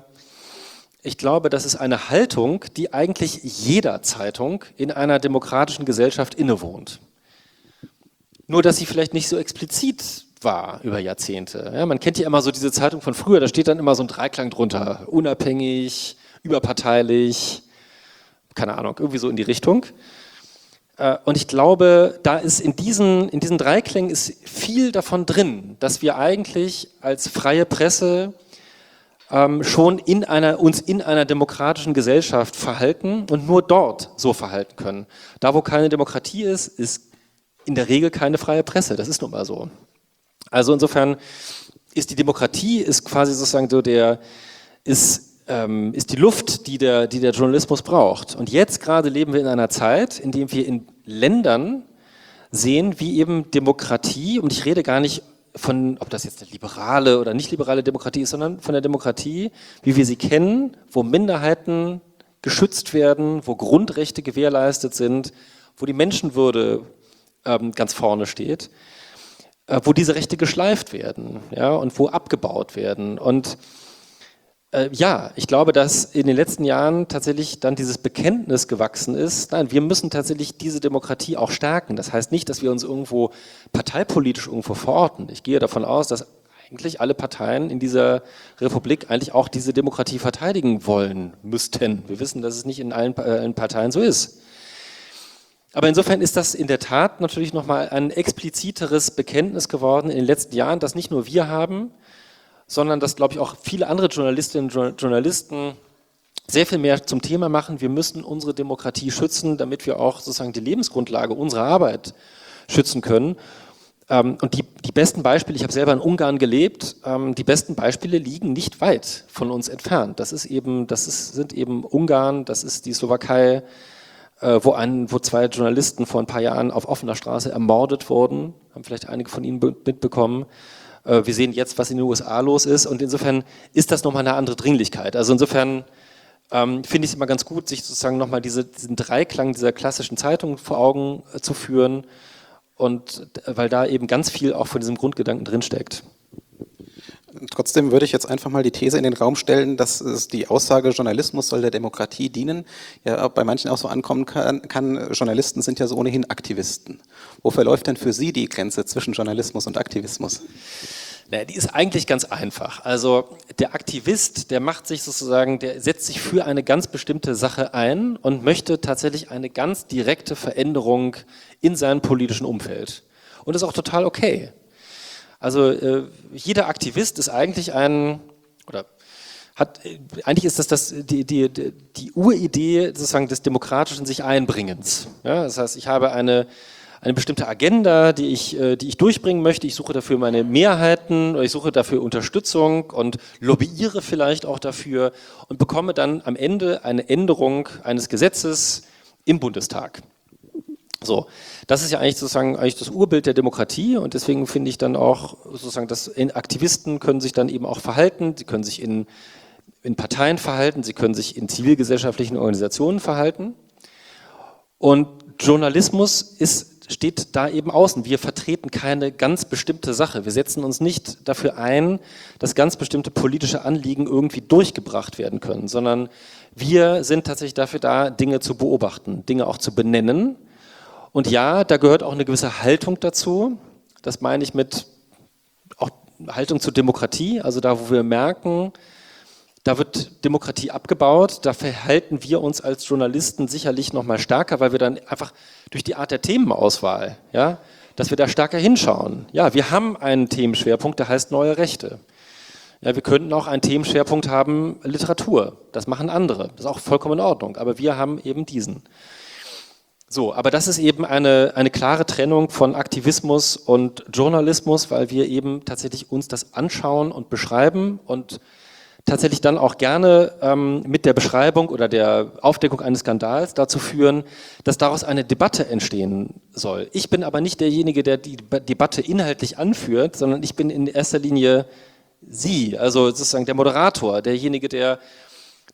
Haltung, die eigentlich jeder Zeitung in einer demokratischen Gesellschaft innewohnt. Nur, dass sie vielleicht nicht so explizit war über Jahrzehnte. Ja, man kennt ja immer so diese Zeitung von früher, da steht dann immer so ein Dreiklang drunter. Unabhängig, überparteilich, keine Ahnung, irgendwie so in die Richtung. Und ich glaube, da ist in diesen Dreiklängen ist viel davon drin, dass wir eigentlich als freie Presse schon uns in einer demokratischen Gesellschaft verhalten und nur dort so verhalten können. Da, wo keine Demokratie ist, ist in der Regel keine freie Presse. Das ist nun mal so. Also insofern ist die Demokratie quasi sozusagen so ist die Luft, die der Journalismus braucht. Und jetzt gerade leben wir in einer Zeit, in der wir in Ländern sehen, wie eben Demokratie, und ich rede gar nicht von, ob das jetzt eine liberale oder nicht liberale Demokratie ist, sondern von der Demokratie, wie wir sie kennen, wo Minderheiten geschützt werden, wo Grundrechte gewährleistet sind, wo die Menschenwürde ganz vorne steht, wo diese Rechte geschleift werden, ja, und wo abgebaut werden. Und ich glaube, dass in den letzten Jahren tatsächlich dann dieses Bekenntnis gewachsen ist, nein, wir müssen tatsächlich diese Demokratie auch stärken. Das heißt nicht, dass wir uns irgendwo parteipolitisch irgendwo verorten. Ich gehe davon aus, dass eigentlich alle Parteien in dieser Republik eigentlich auch diese Demokratie verteidigen wollen müssten. Wir wissen, dass es nicht in allen Parteien so ist. Aber insofern ist das in der Tat natürlich nochmal ein expliziteres Bekenntnis geworden in den letzten Jahren, das nicht nur wir haben, sondern dass, glaube ich, auch viele andere Journalistinnen und Journalisten sehr viel mehr zum Thema machen. Wir müssen unsere Demokratie schützen, damit wir auch sozusagen die Lebensgrundlage unserer Arbeit schützen können. Und die besten Beispiele, ich habe selber in Ungarn gelebt, die besten Beispiele liegen nicht weit von uns entfernt. Sind eben Ungarn, das ist die Slowakei, wo 2 Journalisten vor ein paar Jahren auf offener Straße ermordet wurden, haben vielleicht einige von Ihnen mitbekommen. Wir sehen jetzt, was in den USA los ist, und insofern ist das nochmal eine andere Dringlichkeit. Also insofern finde ich es immer ganz gut, sich sozusagen nochmal diesen Dreiklang dieser klassischen Zeitung vor Augen zu führen, und weil da eben ganz viel auch von diesem Grundgedanken drinsteckt. Trotzdem würde ich jetzt einfach mal die These in den Raum stellen, dass die Aussage, Journalismus soll der Demokratie dienen, ja bei manchen auch so ankommen kann, Journalisten sind ja so ohnehin Aktivisten. Wo verläuft denn für Sie die Grenze zwischen Journalismus und Aktivismus? Naja, die ist eigentlich ganz einfach. Also der Aktivist, der setzt sich für eine ganz bestimmte Sache ein und möchte tatsächlich eine ganz direkte Veränderung in seinem politischen Umfeld. Und das ist auch total okay. Also jeder Aktivist ist eigentlich eigentlich ist das die Uridee sozusagen des demokratischen sich Einbringens. Ja, das heißt, ich habe eine bestimmte Agenda, die ich durchbringen möchte. Ich suche dafür meine Mehrheiten, oder ich suche dafür Unterstützung und lobbyiere vielleicht auch dafür und bekomme dann am Ende eine Änderung eines Gesetzes im Bundestag. So, das ist ja eigentlich das Urbild der Demokratie, und deswegen finde ich dann auch sozusagen, dass Aktivisten können sich dann eben auch verhalten, sie können sich in Parteien verhalten, sie können sich in zivilgesellschaftlichen Organisationen verhalten, und Journalismus steht da eben außen. Wir vertreten keine ganz bestimmte Sache. Wir setzen uns nicht dafür ein, dass ganz bestimmte politische Anliegen irgendwie durchgebracht werden können, sondern wir sind tatsächlich dafür da, Dinge zu beobachten, Dinge auch zu benennen. Und ja, da gehört auch eine gewisse Haltung dazu. Das meine ich mit auch Haltung zur Demokratie. Also da, wo wir merken, da wird Demokratie abgebaut, da verhalten wir uns als Journalisten sicherlich noch mal stärker, weil wir dann einfach durch die Art der Themenauswahl, ja, dass wir da stärker hinschauen. Ja, wir haben einen Themenschwerpunkt, der heißt neue Rechte. Ja, wir könnten auch einen Themenschwerpunkt haben, Literatur. Das machen andere. Das ist auch vollkommen in Ordnung. Aber wir haben eben diesen. So, aber das ist eben eine klare Trennung von Aktivismus und Journalismus, weil wir eben tatsächlich uns das anschauen und beschreiben und tatsächlich dann auch gerne mit der Beschreibung oder der Aufdeckung eines Skandals dazu führen, dass daraus eine Debatte entstehen soll. Ich bin aber nicht derjenige, der die Debatte inhaltlich anführt, sondern ich bin in erster Linie Sie, also sozusagen der Moderator, derjenige, der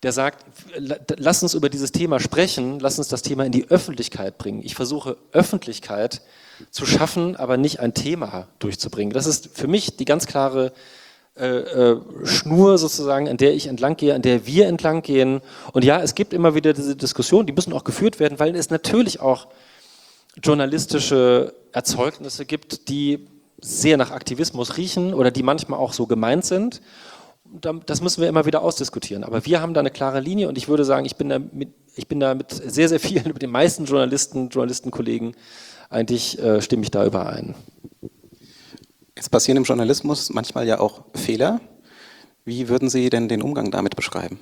der sagt, lass uns über dieses Thema sprechen, lass uns das Thema in die Öffentlichkeit bringen. Ich versuche Öffentlichkeit zu schaffen, aber nicht ein Thema durchzubringen. Das ist für mich die ganz klare Schnur sozusagen, an der ich entlang gehe, an der wir entlang gehen. Und ja, es gibt immer wieder diese Diskussionen, die müssen auch geführt werden, weil es natürlich auch journalistische Erzeugnisse gibt, die sehr nach Aktivismus riechen oder die manchmal auch so gemeint sind. Das müssen wir immer wieder ausdiskutieren. Aber wir haben da eine klare Linie und ich würde sagen, ich bin da mit sehr, sehr vielen, mit den meisten Journalistenkollegen, eigentlich stimme ich da überein. Jetzt passieren im Journalismus manchmal ja auch Fehler. Wie würden Sie denn den Umgang damit beschreiben?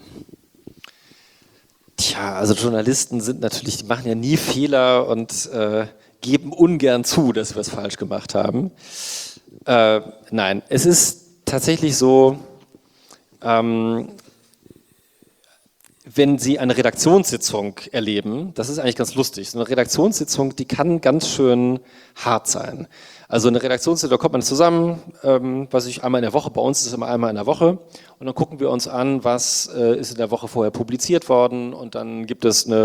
Tja, also Journalisten sind natürlich, die machen ja nie Fehler und geben ungern zu, dass wir es falsch gemacht haben. Nein, es ist tatsächlich so, wenn Sie eine Redaktionssitzung erleben, das ist eigentlich ganz lustig, so eine Redaktionssitzung, die kann ganz schön hart sein. Also eine Redaktionssitzung, da kommt man zusammen, was ich einmal in der Woche, bei uns ist es immer einmal in der Woche und dann gucken wir uns an, was ist in der Woche vorher publiziert worden und dann gibt es so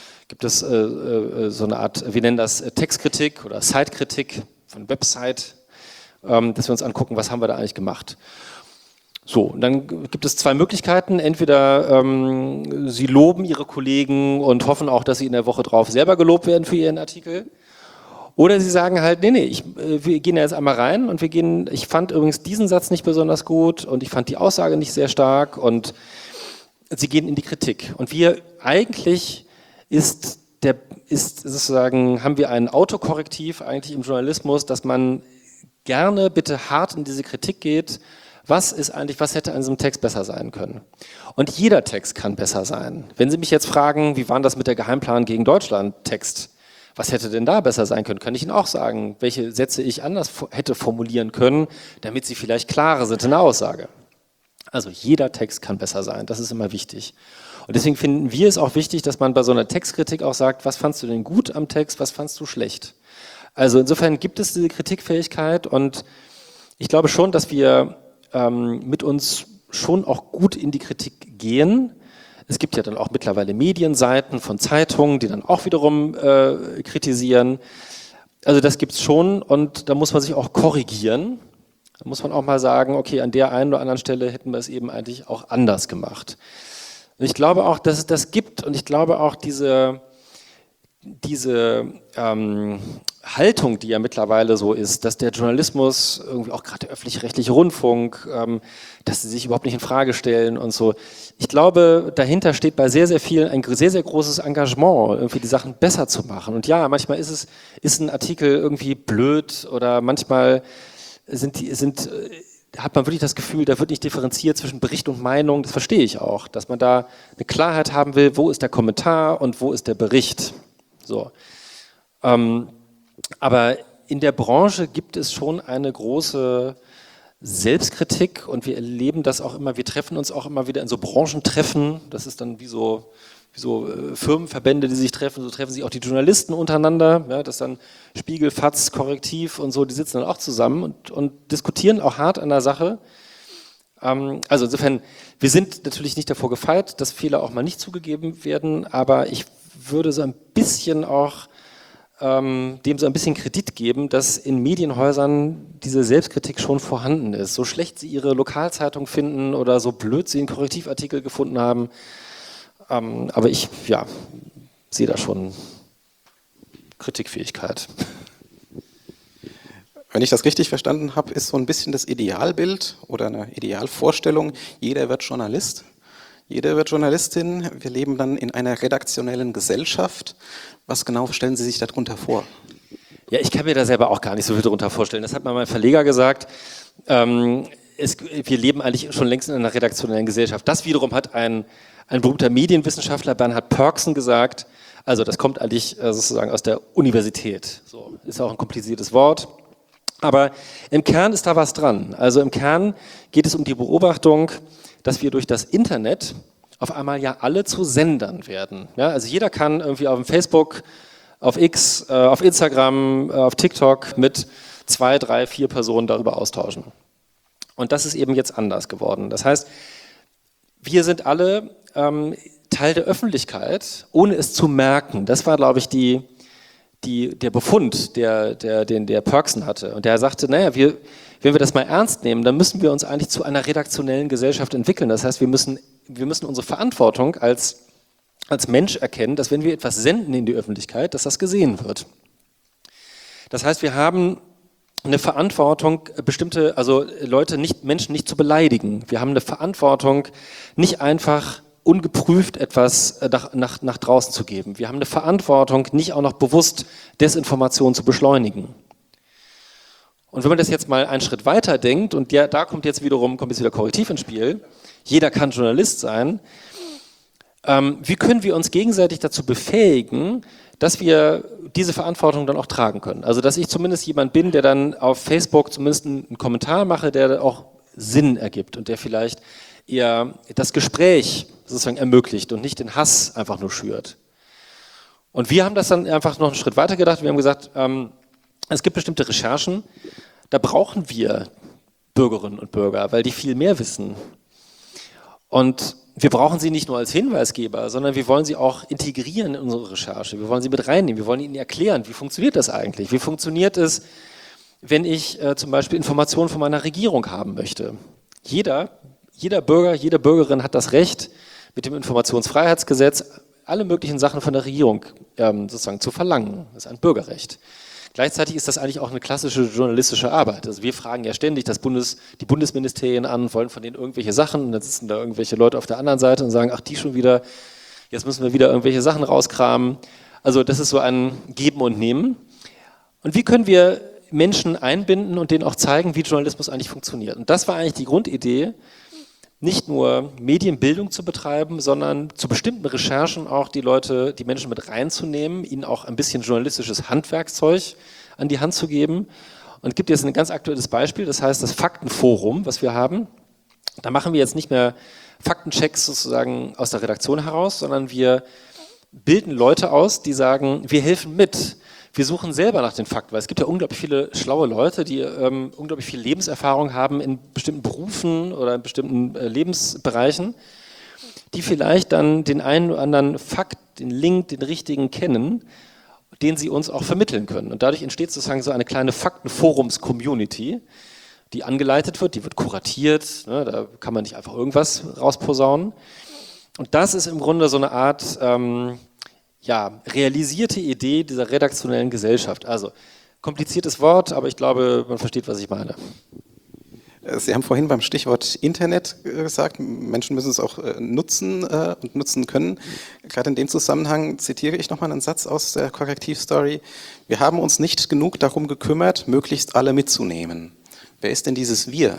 eine Art, wir nennen das Textkritik oder Site-Kritik von Website, dass wir uns angucken, was haben wir da eigentlich gemacht. So, und dann gibt es zwei Möglichkeiten. Entweder Sie loben Ihre Kollegen und hoffen auch, dass Sie in der Woche drauf selber gelobt werden für Ihren Artikel. Oder Sie sagen halt, nee, wir gehen ja jetzt einmal rein und ich fand übrigens diesen Satz nicht besonders gut und ich fand die Aussage nicht sehr stark und Sie gehen in die Kritik. Und eigentlich haben wir ein Autokorrektiv eigentlich im Journalismus, dass man gerne bitte hart in diese Kritik geht. Was hätte an diesem Text besser sein können? Und jeder Text kann besser sein. Wenn Sie mich jetzt fragen, wie war das mit der Geheimplan gegen Deutschland-Text? Was hätte denn da besser sein können? Kann ich Ihnen auch sagen, welche Sätze ich anders hätte formulieren können, damit sie vielleicht klarer sind in der Aussage. Also jeder Text kann besser sein, das ist immer wichtig. Und deswegen finden wir es auch wichtig, dass man bei so einer Textkritik auch sagt, was fandst du denn gut am Text, was fandst du schlecht? Also insofern gibt es diese Kritikfähigkeit und ich glaube schon, dass wir mit uns schon auch gut in die Kritik gehen. Es gibt ja dann auch mittlerweile Medienseiten von Zeitungen, die dann auch wiederum kritisieren. Also das gibt es schon und da muss man sich auch korrigieren. Da muss man auch mal sagen, okay, an der einen oder anderen Stelle hätten wir es eben eigentlich auch anders gemacht. Und ich glaube auch, dass es das gibt und ich glaube auch diese Haltung, die ja mittlerweile so ist, dass der Journalismus, irgendwie auch gerade der öffentlich-rechtliche Rundfunk, dass sie sich überhaupt nicht in Frage stellen und so. Ich glaube, dahinter steht bei sehr, sehr vielen ein sehr, sehr großes Engagement, irgendwie die Sachen besser zu machen. Und ja, manchmal ist ein Artikel irgendwie blöd oder manchmal hat man wirklich das Gefühl, da wird nicht differenziert zwischen Bericht und Meinung. Das verstehe ich auch, dass man da eine Klarheit haben will, wo ist der Kommentar und wo ist der Bericht. So. Aber in der Branche gibt es schon eine große Selbstkritik und wir erleben das auch immer, wir treffen uns auch immer wieder in so Branchentreffen, das ist dann wie so Firmenverbände, die sich treffen, so treffen sich auch die Journalisten untereinander, ja, das dann Spiegel, FAZ, Korrektiv und so, die sitzen dann auch zusammen und diskutieren auch hart an der Sache. Also insofern, wir sind natürlich nicht davor gefeit, dass Fehler auch mal nicht zugegeben werden, aber ich würde so ein bisschen auch dem so ein bisschen Kredit geben, dass in Medienhäusern diese Selbstkritik schon vorhanden ist. So schlecht sie ihre Lokalzeitung finden oder so blöd sie einen Korrektivartikel gefunden haben. Aber ich sehe da schon Kritikfähigkeit. Wenn ich das richtig verstanden habe, ist so ein bisschen das Idealbild oder eine Idealvorstellung, jeder wird Journalist. Jeder wird Journalistin. Wir leben dann in einer redaktionellen Gesellschaft. Was genau stellen Sie sich darunter vor? Ja, ich kann mir da selber auch gar nicht so viel darunter vorstellen. Das hat mal mein Verleger gesagt. Wir leben eigentlich schon längst in einer redaktionellen Gesellschaft. Das wiederum hat ein berühmter Medienwissenschaftler, Bernhard Pörksen, gesagt. Also das kommt eigentlich sozusagen aus der Universität. So, ist auch ein kompliziertes Wort. Aber im Kern ist da was dran. Also im Kern geht es um die Beobachtung, dass wir durch das Internet auf einmal ja alle zu Sendern werden. Ja, also jeder kann irgendwie auf Facebook, auf X, auf Instagram, auf TikTok mit 2, 3, 4 Personen darüber austauschen. Und das ist eben jetzt anders geworden. Das heißt, wir sind alle Teil der Öffentlichkeit, ohne es zu merken. Das war, glaube ich, der Befund, den der Pörksen hatte. Und der sagte, naja, wenn wir das mal ernst nehmen, dann müssen wir uns eigentlich zu einer redaktionellen Gesellschaft entwickeln. Das heißt, wir müssen unsere Verantwortung als Mensch erkennen, dass wenn wir etwas senden in die Öffentlichkeit, dass das gesehen wird. Das heißt, wir haben eine Verantwortung, Menschen nicht zu beleidigen. Wir haben eine Verantwortung, nicht einfach ungeprüft etwas nach draußen zu geben. Wir haben eine Verantwortung, nicht auch noch bewusst Desinformation zu beschleunigen. Und wenn man das jetzt mal einen Schritt weiter denkt, und da kommt jetzt wieder Korrektiv ins Spiel, jeder kann Journalist sein, wie können wir uns gegenseitig dazu befähigen, dass wir diese Verantwortung dann auch tragen können? Also dass ich zumindest jemand bin, der dann auf Facebook zumindest einen Kommentar mache, der auch Sinn ergibt und der vielleicht eher das Gespräch sozusagen ermöglicht und nicht den Hass einfach nur schürt. Und wir haben das dann einfach noch einen Schritt weiter gedacht. Wir haben gesagt, es gibt bestimmte Recherchen, da brauchen wir Bürgerinnen und Bürger, weil die viel mehr wissen. Und wir brauchen sie nicht nur als Hinweisgeber, sondern wir wollen sie auch integrieren in unsere Recherche. Wir wollen sie mit reinnehmen, wir wollen ihnen erklären, wie funktioniert das eigentlich? Wie funktioniert es, wenn ich zum Beispiel Informationen von meiner Regierung haben möchte? Jeder Bürger, jede Bürgerin hat das Recht, mit dem Informationsfreiheitsgesetz alle möglichen Sachen von der Regierung sozusagen zu verlangen. Das ist ein Bürgerrecht. Gleichzeitig ist das eigentlich auch eine klassische journalistische Arbeit. Also wir fragen ja ständig die Bundesministerien an, wollen von denen irgendwelche Sachen, und dann sitzen da irgendwelche Leute auf der anderen Seite und sagen, ach, die schon wieder, jetzt müssen wir wieder irgendwelche Sachen rauskramen. Also das ist so ein Geben und Nehmen. Und wie können wir Menschen einbinden und denen auch zeigen, wie Journalismus eigentlich funktioniert? Und das war eigentlich die Grundidee, nicht nur Medienbildung zu betreiben, sondern zu bestimmten Recherchen auch die Menschen mit reinzunehmen, ihnen auch ein bisschen journalistisches Handwerkszeug an die Hand zu geben. Und es gibt jetzt ein ganz aktuelles Beispiel, das heißt das Faktenforum, was wir haben. Da machen wir jetzt nicht mehr Faktenchecks sozusagen aus der Redaktion heraus, sondern wir bilden Leute aus, die sagen, wir helfen mit. Wir suchen selber nach den Fakten, weil es gibt ja unglaublich viele schlaue Leute, die unglaublich viel Lebenserfahrung haben in bestimmten Berufen oder in bestimmten Lebensbereichen, die vielleicht dann den einen oder anderen Fakt, den Link, den richtigen kennen, den sie uns auch vermitteln können. Und dadurch entsteht sozusagen so eine kleine Faktenforums-Community, die angeleitet wird, die wird kuratiert, ne, da kann man nicht einfach irgendwas rausposaunen. Und das ist im Grunde so eine Art realisierte Idee dieser redaktionellen Gesellschaft. Also kompliziertes Wort, aber ich glaube, man versteht, was ich meine. Sie haben vorhin beim Stichwort Internet gesagt, Menschen müssen es auch nutzen und nutzen können. Gerade in dem Zusammenhang zitiere ich nochmal einen Satz aus der Korrektivstory. Wir haben uns nicht genug darum gekümmert, möglichst alle mitzunehmen. Wer ist denn dieses Wir?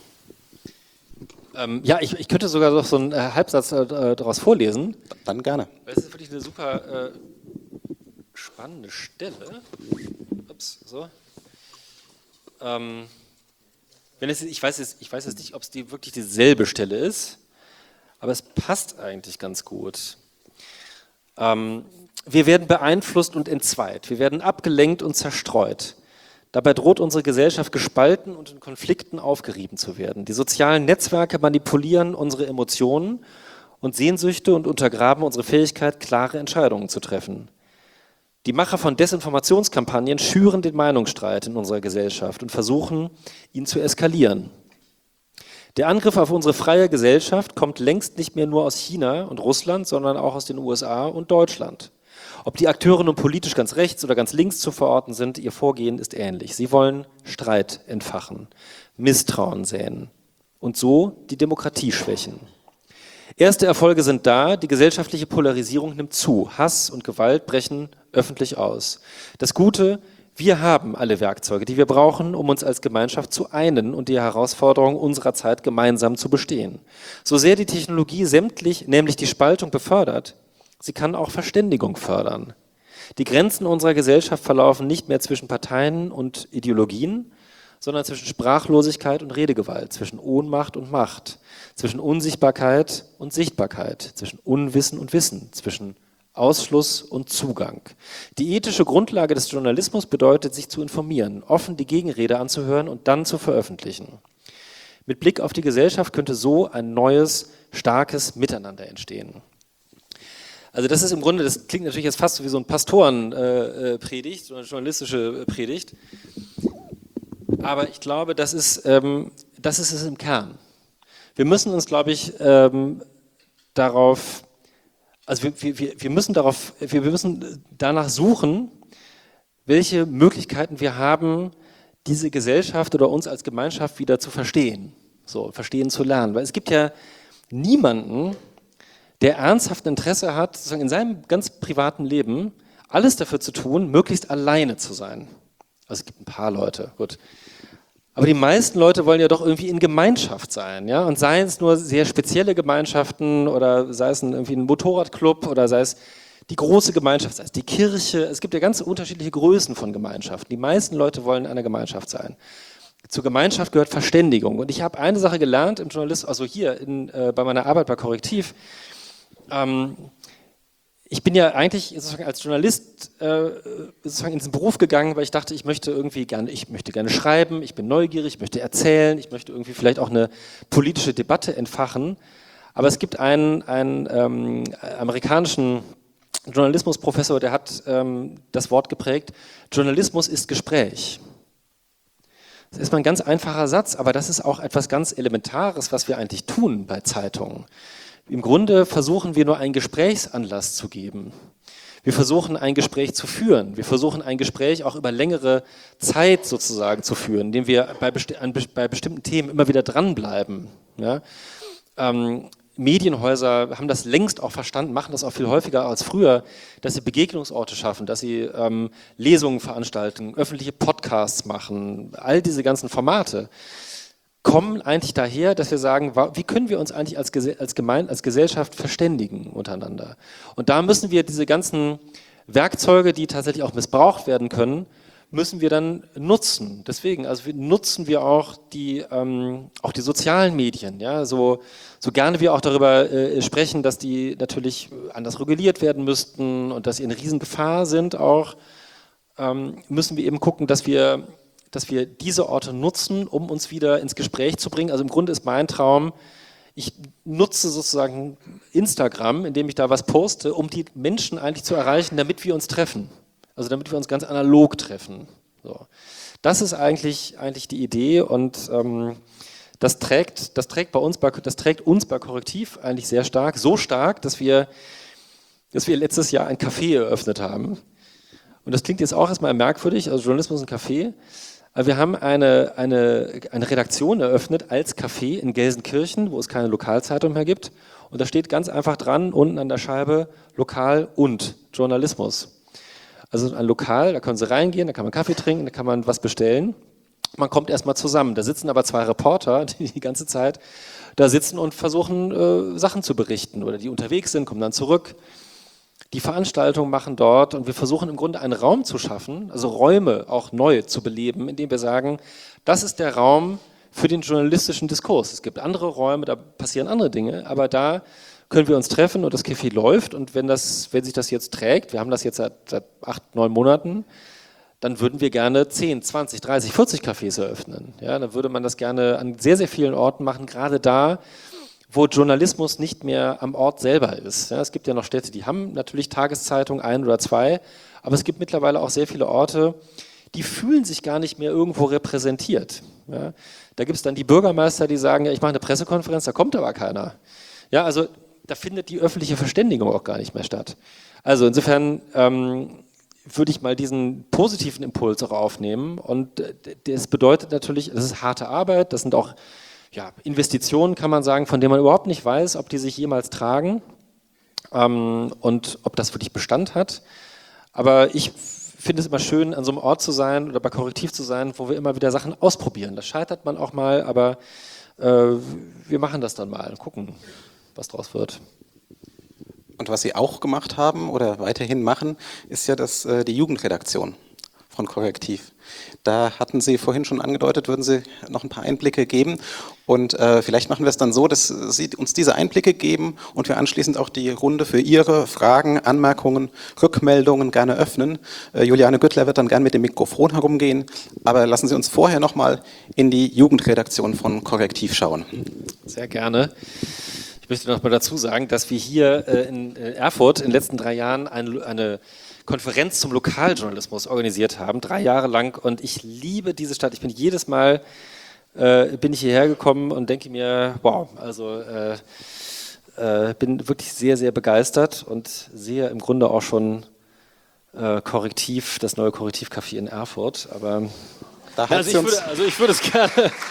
Ich könnte sogar noch so einen Halbsatz daraus vorlesen. Dann gerne. Das ist wirklich eine super spannende Stelle. Ups, so. Ich weiß jetzt nicht, ob es wirklich dieselbe Stelle ist, aber es passt eigentlich ganz gut. Wir werden beeinflusst und entzweit. Wir werden abgelenkt und zerstreut. Dabei droht unsere Gesellschaft gespalten und in Konflikten aufgerieben zu werden. Die sozialen Netzwerke manipulieren unsere Emotionen und Sehnsüchte und untergraben unsere Fähigkeit, klare Entscheidungen zu treffen. Die Macher von Desinformationskampagnen schüren den Meinungsstreit in unserer Gesellschaft und versuchen, ihn zu eskalieren. Der Angriff auf unsere freie Gesellschaft kommt längst nicht mehr nur aus China und Russland, sondern auch aus den USA und Deutschland. Ob die Akteure nun politisch ganz rechts oder ganz links zu verorten sind, ihr Vorgehen ist ähnlich. Sie wollen Streit entfachen, Misstrauen säen und so die Demokratie schwächen. Erste Erfolge sind da, die gesellschaftliche Polarisierung nimmt zu, Hass und Gewalt brechen öffentlich aus. Das Gute, wir haben alle Werkzeuge, die wir brauchen, um uns als Gemeinschaft zu einen und die Herausforderungen unserer Zeit gemeinsam zu bestehen. So sehr die Technologie sämtlich, nämlich die Spaltung befördert, sie kann auch Verständigung fördern. Die Grenzen unserer Gesellschaft verlaufen nicht mehr zwischen Parteien und Ideologien, sondern zwischen Sprachlosigkeit und Redegewalt, zwischen Ohnmacht und Macht, zwischen Unsichtbarkeit und Sichtbarkeit, zwischen Unwissen und Wissen, zwischen Ausschluss und Zugang. Die ethische Grundlage des Journalismus bedeutet, sich zu informieren, offen die Gegenrede anzuhören und dann zu veröffentlichen. Mit Blick auf die Gesellschaft könnte so ein neues starkes Miteinander entstehen. Also das ist im Grunde, das klingt natürlich jetzt fast wie so ein Pastorenpredigt, so eine journalistische Predigt, aber ich glaube, das ist es im Kern. Wir müssen uns, glaube ich, darauf, also wir müssen danach suchen, welche Möglichkeiten wir haben, diese Gesellschaft oder uns als Gemeinschaft wieder zu verstehen, so verstehen zu lernen. Weil es gibt ja niemanden, der ernsthaft Interesse hat, sozusagen in seinem ganz privaten Leben alles dafür zu tun, möglichst alleine zu sein. Also es gibt ein paar Leute, gut. Aber die meisten Leute wollen ja doch irgendwie in Gemeinschaft sein, ja, und seien es nur sehr spezielle Gemeinschaften oder sei es irgendwie ein Motorradclub oder sei es die große Gemeinschaft, sei es die Kirche. Es gibt ja ganz unterschiedliche Größen von Gemeinschaften. Die meisten Leute wollen in einer Gemeinschaft sein. Zur Gemeinschaft gehört Verständigung. Und ich habe eine Sache gelernt im Journalismus, also hier bei meiner Arbeit bei Korrektiv. Ich bin ja eigentlich sozusagen als Journalist sozusagen in diesen Beruf gegangen, weil ich dachte, ich möchte gerne schreiben, ich bin neugierig, ich möchte erzählen, ich möchte irgendwie vielleicht auch eine politische Debatte entfachen. Aber es gibt einen amerikanischen Journalismusprofessor, der hat das Wort geprägt: Journalismus ist Gespräch. Das ist erstmal ein ganz einfacher Satz, aber das ist auch etwas ganz Elementares, was wir eigentlich tun bei Zeitungen. Im Grunde versuchen wir nur einen Gesprächsanlass zu geben. Wir versuchen ein Gespräch zu führen. Wir versuchen ein Gespräch auch über längere Zeit sozusagen zu führen, indem wir bei bestimmten Themen immer wieder dranbleiben. Ja? Medienhäuser haben das längst auch verstanden, machen das auch viel häufiger als früher, dass sie Begegnungsorte schaffen, dass sie Lesungen veranstalten, öffentliche Podcasts machen. All diese ganzen Formate kommen eigentlich daher, dass wir sagen, wie können wir uns eigentlich als Gesellschaft verständigen untereinander? Und da müssen wir diese ganzen Werkzeuge, die tatsächlich auch missbraucht werden können, müssen wir dann nutzen. Deswegen, nutzen wir auch die sozialen Medien. Ja? So gerne wir auch darüber sprechen, dass die natürlich anders reguliert werden müssten und dass sie eine Riesengefahr sind auch, müssen wir eben gucken, dass wir diese Orte nutzen, um uns wieder ins Gespräch zu bringen. Also im Grunde ist mein Traum, ich nutze sozusagen Instagram, indem ich da was poste, um die Menschen eigentlich zu erreichen, damit wir uns treffen. Also damit wir uns ganz analog treffen. So. Das ist eigentlich die Idee und das trägt uns bei Korrektiv eigentlich sehr stark. So stark, dass wir letztes Jahr ein Café eröffnet haben. Und das klingt jetzt auch erstmal merkwürdig, also Journalismus ist ein Café. Aber wir haben eine Redaktion eröffnet als Café in Gelsenkirchen, wo es keine Lokalzeitung mehr gibt. Und da steht ganz einfach dran, unten an der Scheibe, Lokal und Journalismus. Also ein Lokal, da können Sie reingehen, da kann man Kaffee trinken, da kann man was bestellen. Man kommt erstmal zusammen. Da sitzen aber 2 Reporter, die ganze Zeit da sitzen und versuchen, Sachen zu berichten. Oder die unterwegs sind, kommen dann zurück. Die Veranstaltungen machen dort und wir versuchen im Grunde einen Raum zu schaffen, also Räume auch neu zu beleben, indem wir sagen, das ist der Raum für den journalistischen Diskurs. Es gibt andere Räume, da passieren andere Dinge, aber da können wir uns treffen und das Café läuft und wenn sich das jetzt trägt, wir haben das jetzt seit 8, 9 Monaten, dann würden wir gerne 10, 20, 30, 40 Cafés eröffnen. Ja, dann würde man das gerne an sehr, sehr vielen Orten machen, gerade da, wo Journalismus nicht mehr am Ort selber ist. Ja, es gibt ja noch Städte, die haben natürlich Tageszeitungen, 1 oder 2, aber es gibt mittlerweile auch sehr viele Orte, die fühlen sich gar nicht mehr irgendwo repräsentiert. Ja, da gibt es dann die Bürgermeister, die sagen, ja, ich mache eine Pressekonferenz, da kommt aber keiner. Ja, also da findet die öffentliche Verständigung auch gar nicht mehr statt. Also insofern würde ich mal diesen positiven Impuls auch aufnehmen und das bedeutet natürlich, das ist harte Arbeit, das sind auch Investitionen, kann man sagen, von denen man überhaupt nicht weiß, ob die sich jemals tragen und ob das wirklich Bestand hat. Aber ich finde es immer schön, an so einem Ort zu sein oder bei Korrektiv zu sein, wo wir immer wieder Sachen ausprobieren. Das scheitert man auch mal, aber wir machen das dann mal und gucken, was draus wird. Und was Sie auch gemacht haben oder weiterhin machen, ist ja die Jugendredaktion von Korrektiv. Da hatten Sie vorhin schon angedeutet, würden Sie noch ein paar Einblicke geben und vielleicht machen wir es dann so, dass Sie uns diese Einblicke geben und wir anschließend auch die Runde für Ihre Fragen, Anmerkungen, Rückmeldungen gerne öffnen. Juliane Güttler wird dann gerne mit dem Mikrofon herumgehen, aber lassen Sie uns vorher nochmal in die Jugendredaktion von Korrektiv schauen. Sehr gerne. Ich möchte noch mal dazu sagen, dass wir hier in Erfurt in den letzten 3 Jahren eine Konferenz zum Lokaljournalismus organisiert haben, 3 Jahre lang. Und ich liebe diese Stadt. Ich bin jedes Mal bin ich hierher gekommen und denke mir, wow, also bin wirklich sehr, sehr begeistert und sehe im Grunde auch schon das neue Korrektivcafé in Erfurt. Aber ich würde es gerne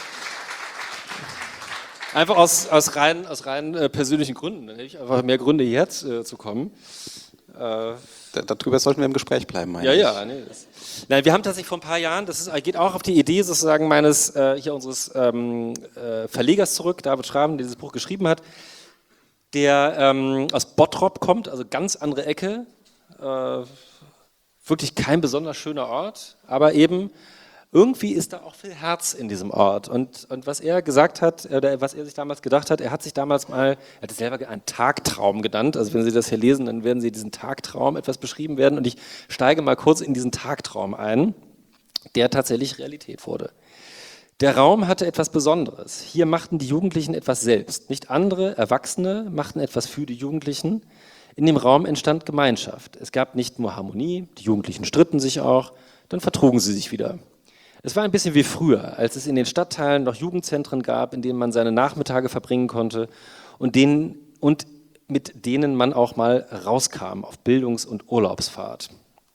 einfach aus rein persönlichen Gründen. Dann hätte ich einfach mehr Gründe, hierher zu kommen. Darüber sollten wir im Gespräch bleiben, meine ich. Ja. Nee, nein, wir haben tatsächlich vor ein paar Jahren, geht auch auf die Idee sozusagen unseres Verlegers zurück, David Schraben, der dieses Buch geschrieben hat, der aus Bottrop kommt, also ganz andere Ecke, wirklich kein besonders schöner Ort, aber eben irgendwie ist da auch viel Herz in diesem Ort. Und was er gesagt hat, oder was er sich damals gedacht hat, er hat es selber einen Tagtraum genannt. Also wenn Sie das hier lesen, dann werden Sie diesen Tagtraum etwas beschrieben werden. Und ich steige mal kurz in diesen Tagtraum ein, der tatsächlich Realität wurde. Der Raum hatte etwas Besonderes. Hier machten die Jugendlichen etwas selbst. Nicht andere Erwachsene machten etwas für die Jugendlichen. In dem Raum entstand Gemeinschaft. Es gab nicht nur Harmonie, die Jugendlichen stritten sich auch, dann vertrugen sie sich wieder. Es war ein bisschen wie früher, als es in den Stadtteilen noch Jugendzentren gab, in denen man seine Nachmittage verbringen konnte und mit denen man auch mal rauskam auf Bildungs- und Urlaubsfahrt.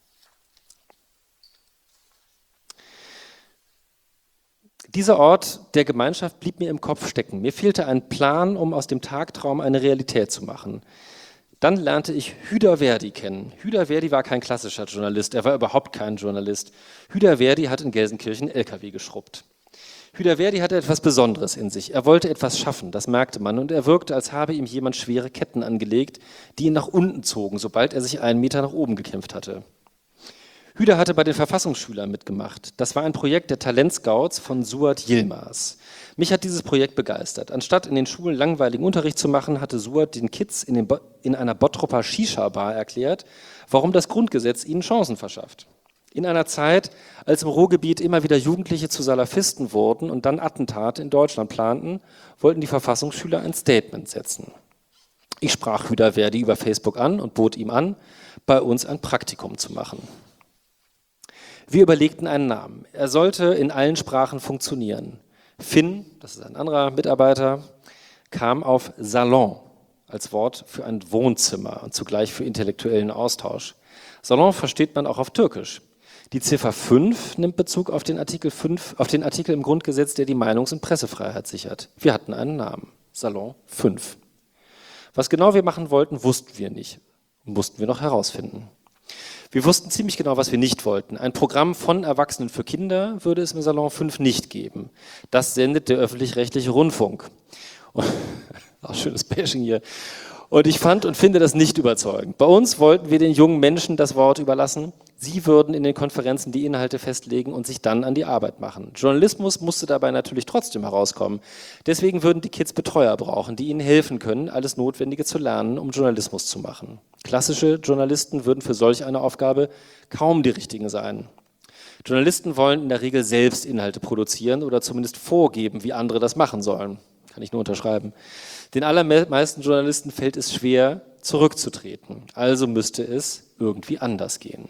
Dieser Ort der Gemeinschaft blieb mir im Kopf stecken. Mir fehlte ein Plan, um aus dem Tagtraum eine Realität zu machen. Dann lernte ich Hüder Verdi kennen. Hüder Verdi war kein klassischer Journalist, er war überhaupt kein Journalist. Hüder Verdi hat in Gelsenkirchen LKW geschrubbt. Hüder Verdi hatte etwas Besonderes in sich. Er wollte etwas schaffen, das merkte man, und er wirkte, als habe ihm jemand schwere Ketten angelegt, die ihn nach unten zogen, sobald er sich 1 Meter nach oben gekämpft hatte. Hüder hatte bei den Verfassungsschülern mitgemacht. Das war ein Projekt der Talentscouts von Suat Yilmaz. Mich hat dieses Projekt begeistert. Anstatt in den Schulen langweiligen Unterricht zu machen, hatte Suat den Kids in einer Bottroper Shisha-Bar erklärt, warum das Grundgesetz ihnen Chancen verschafft. In einer Zeit, als im Ruhrgebiet immer wieder Jugendliche zu Salafisten wurden und dann Attentate in Deutschland planten, wollten die Verfassungsschüler ein Statement setzen. Ich sprach Hüder Verdi über Facebook an und bot ihm an, bei uns ein Praktikum zu machen. Wir überlegten einen Namen. Er sollte in allen Sprachen funktionieren. Finn, das ist ein anderer Mitarbeiter, kam auf Salon als Wort für ein Wohnzimmer und zugleich für intellektuellen Austausch. Salon versteht man auch auf Türkisch. Die Ziffer 5 nimmt Bezug auf den Artikel im Grundgesetz, der die Meinungs- und Pressefreiheit sichert. Wir hatten einen Namen, Salon 5. Was genau wir machen wollten, wussten wir nicht. Mussten wir noch herausfinden. Wir wussten ziemlich genau, was wir nicht wollten. Ein Programm von Erwachsenen für Kinder würde es im Salon 5 nicht geben. Das sendet der öffentlich-rechtliche Rundfunk. Auch schönes Bashing hier. Und ich fand und finde das nicht überzeugend. Bei uns wollten wir den jungen Menschen das Wort überlassen. Sie würden in den Konferenzen die Inhalte festlegen und sich dann an die Arbeit machen. Journalismus musste dabei natürlich trotzdem herauskommen. Deswegen würden die Kids Betreuer brauchen, die ihnen helfen können, alles Notwendige zu lernen, um Journalismus zu machen. Klassische Journalisten würden für solch eine Aufgabe kaum die richtigen sein. Journalisten wollen in der Regel selbst Inhalte produzieren oder zumindest vorgeben, wie andere das machen sollen. Kann ich nur unterschreiben. Den allermeisten Journalisten fällt es schwer, zurückzutreten. Also müsste es irgendwie anders gehen.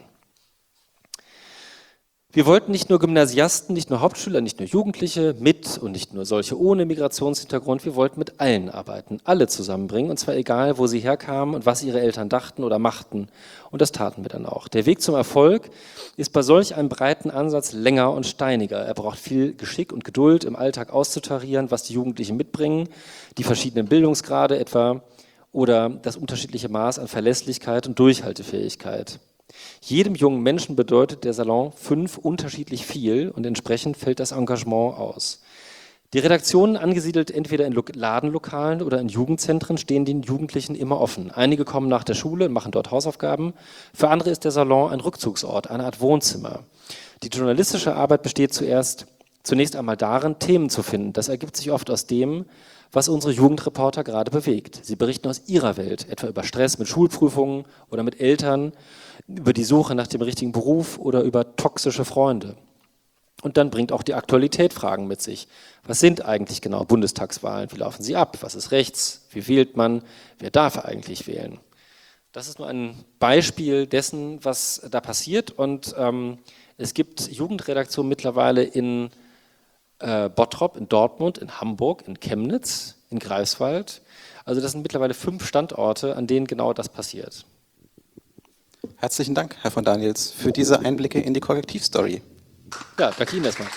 Wir wollten nicht nur Gymnasiasten, nicht nur Hauptschüler, nicht nur Jugendliche mit und nicht nur solche ohne Migrationshintergrund. Wir wollten mit allen arbeiten, alle zusammenbringen, und zwar egal, wo sie herkamen und was ihre Eltern dachten oder machten. Und das taten wir dann auch. Der Weg zum Erfolg ist bei solch einem breiten Ansatz länger und steiniger. Er braucht viel Geschick und Geduld, im Alltag auszutarieren, was die Jugendlichen mitbringen, die verschiedenen Bildungsgrade etwa oder das unterschiedliche Maß an Verlässlichkeit und Durchhaltefähigkeit. Jedem jungen Menschen bedeutet der Salon 5 unterschiedlich viel und entsprechend fällt das Engagement aus. Die Redaktionen, angesiedelt entweder in Ladenlokalen oder in Jugendzentren, stehen den Jugendlichen immer offen. Einige kommen nach der Schule und machen dort Hausaufgaben. Für andere ist der Salon ein Rückzugsort, eine Art Wohnzimmer. Die journalistische Arbeit besteht zunächst einmal darin, Themen zu finden. Das ergibt sich oft aus dem, was unsere Jugendreporter gerade bewegt. Sie berichten aus ihrer Welt, etwa über Stress mit Schulprüfungen oder mit Eltern, über die Suche nach dem richtigen Beruf oder über toxische Freunde. Und dann bringt auch die Aktualität Fragen mit sich. Was sind eigentlich genau Bundestagswahlen? Wie laufen sie ab? Was ist rechts? Wie wählt man? Wer darf eigentlich wählen? Das ist nur ein Beispiel dessen, was da passiert. Und es gibt Jugendredaktionen mittlerweile in Bottrop, in Dortmund, in Hamburg, in Chemnitz, in Greifswald. Also das sind mittlerweile 5 Standorte, an denen genau das passiert. Herzlichen Dank, Herr von Daniels, für diese Einblicke in die Korrektivstory. Ja, danke Ihnen erstmal.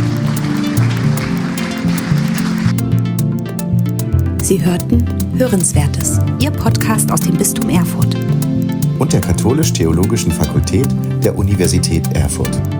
Sie hörten Hörenswertes, Ihr Podcast aus dem Bistum Erfurt. Und der Katholisch-Theologischen Fakultät der Universität Erfurt.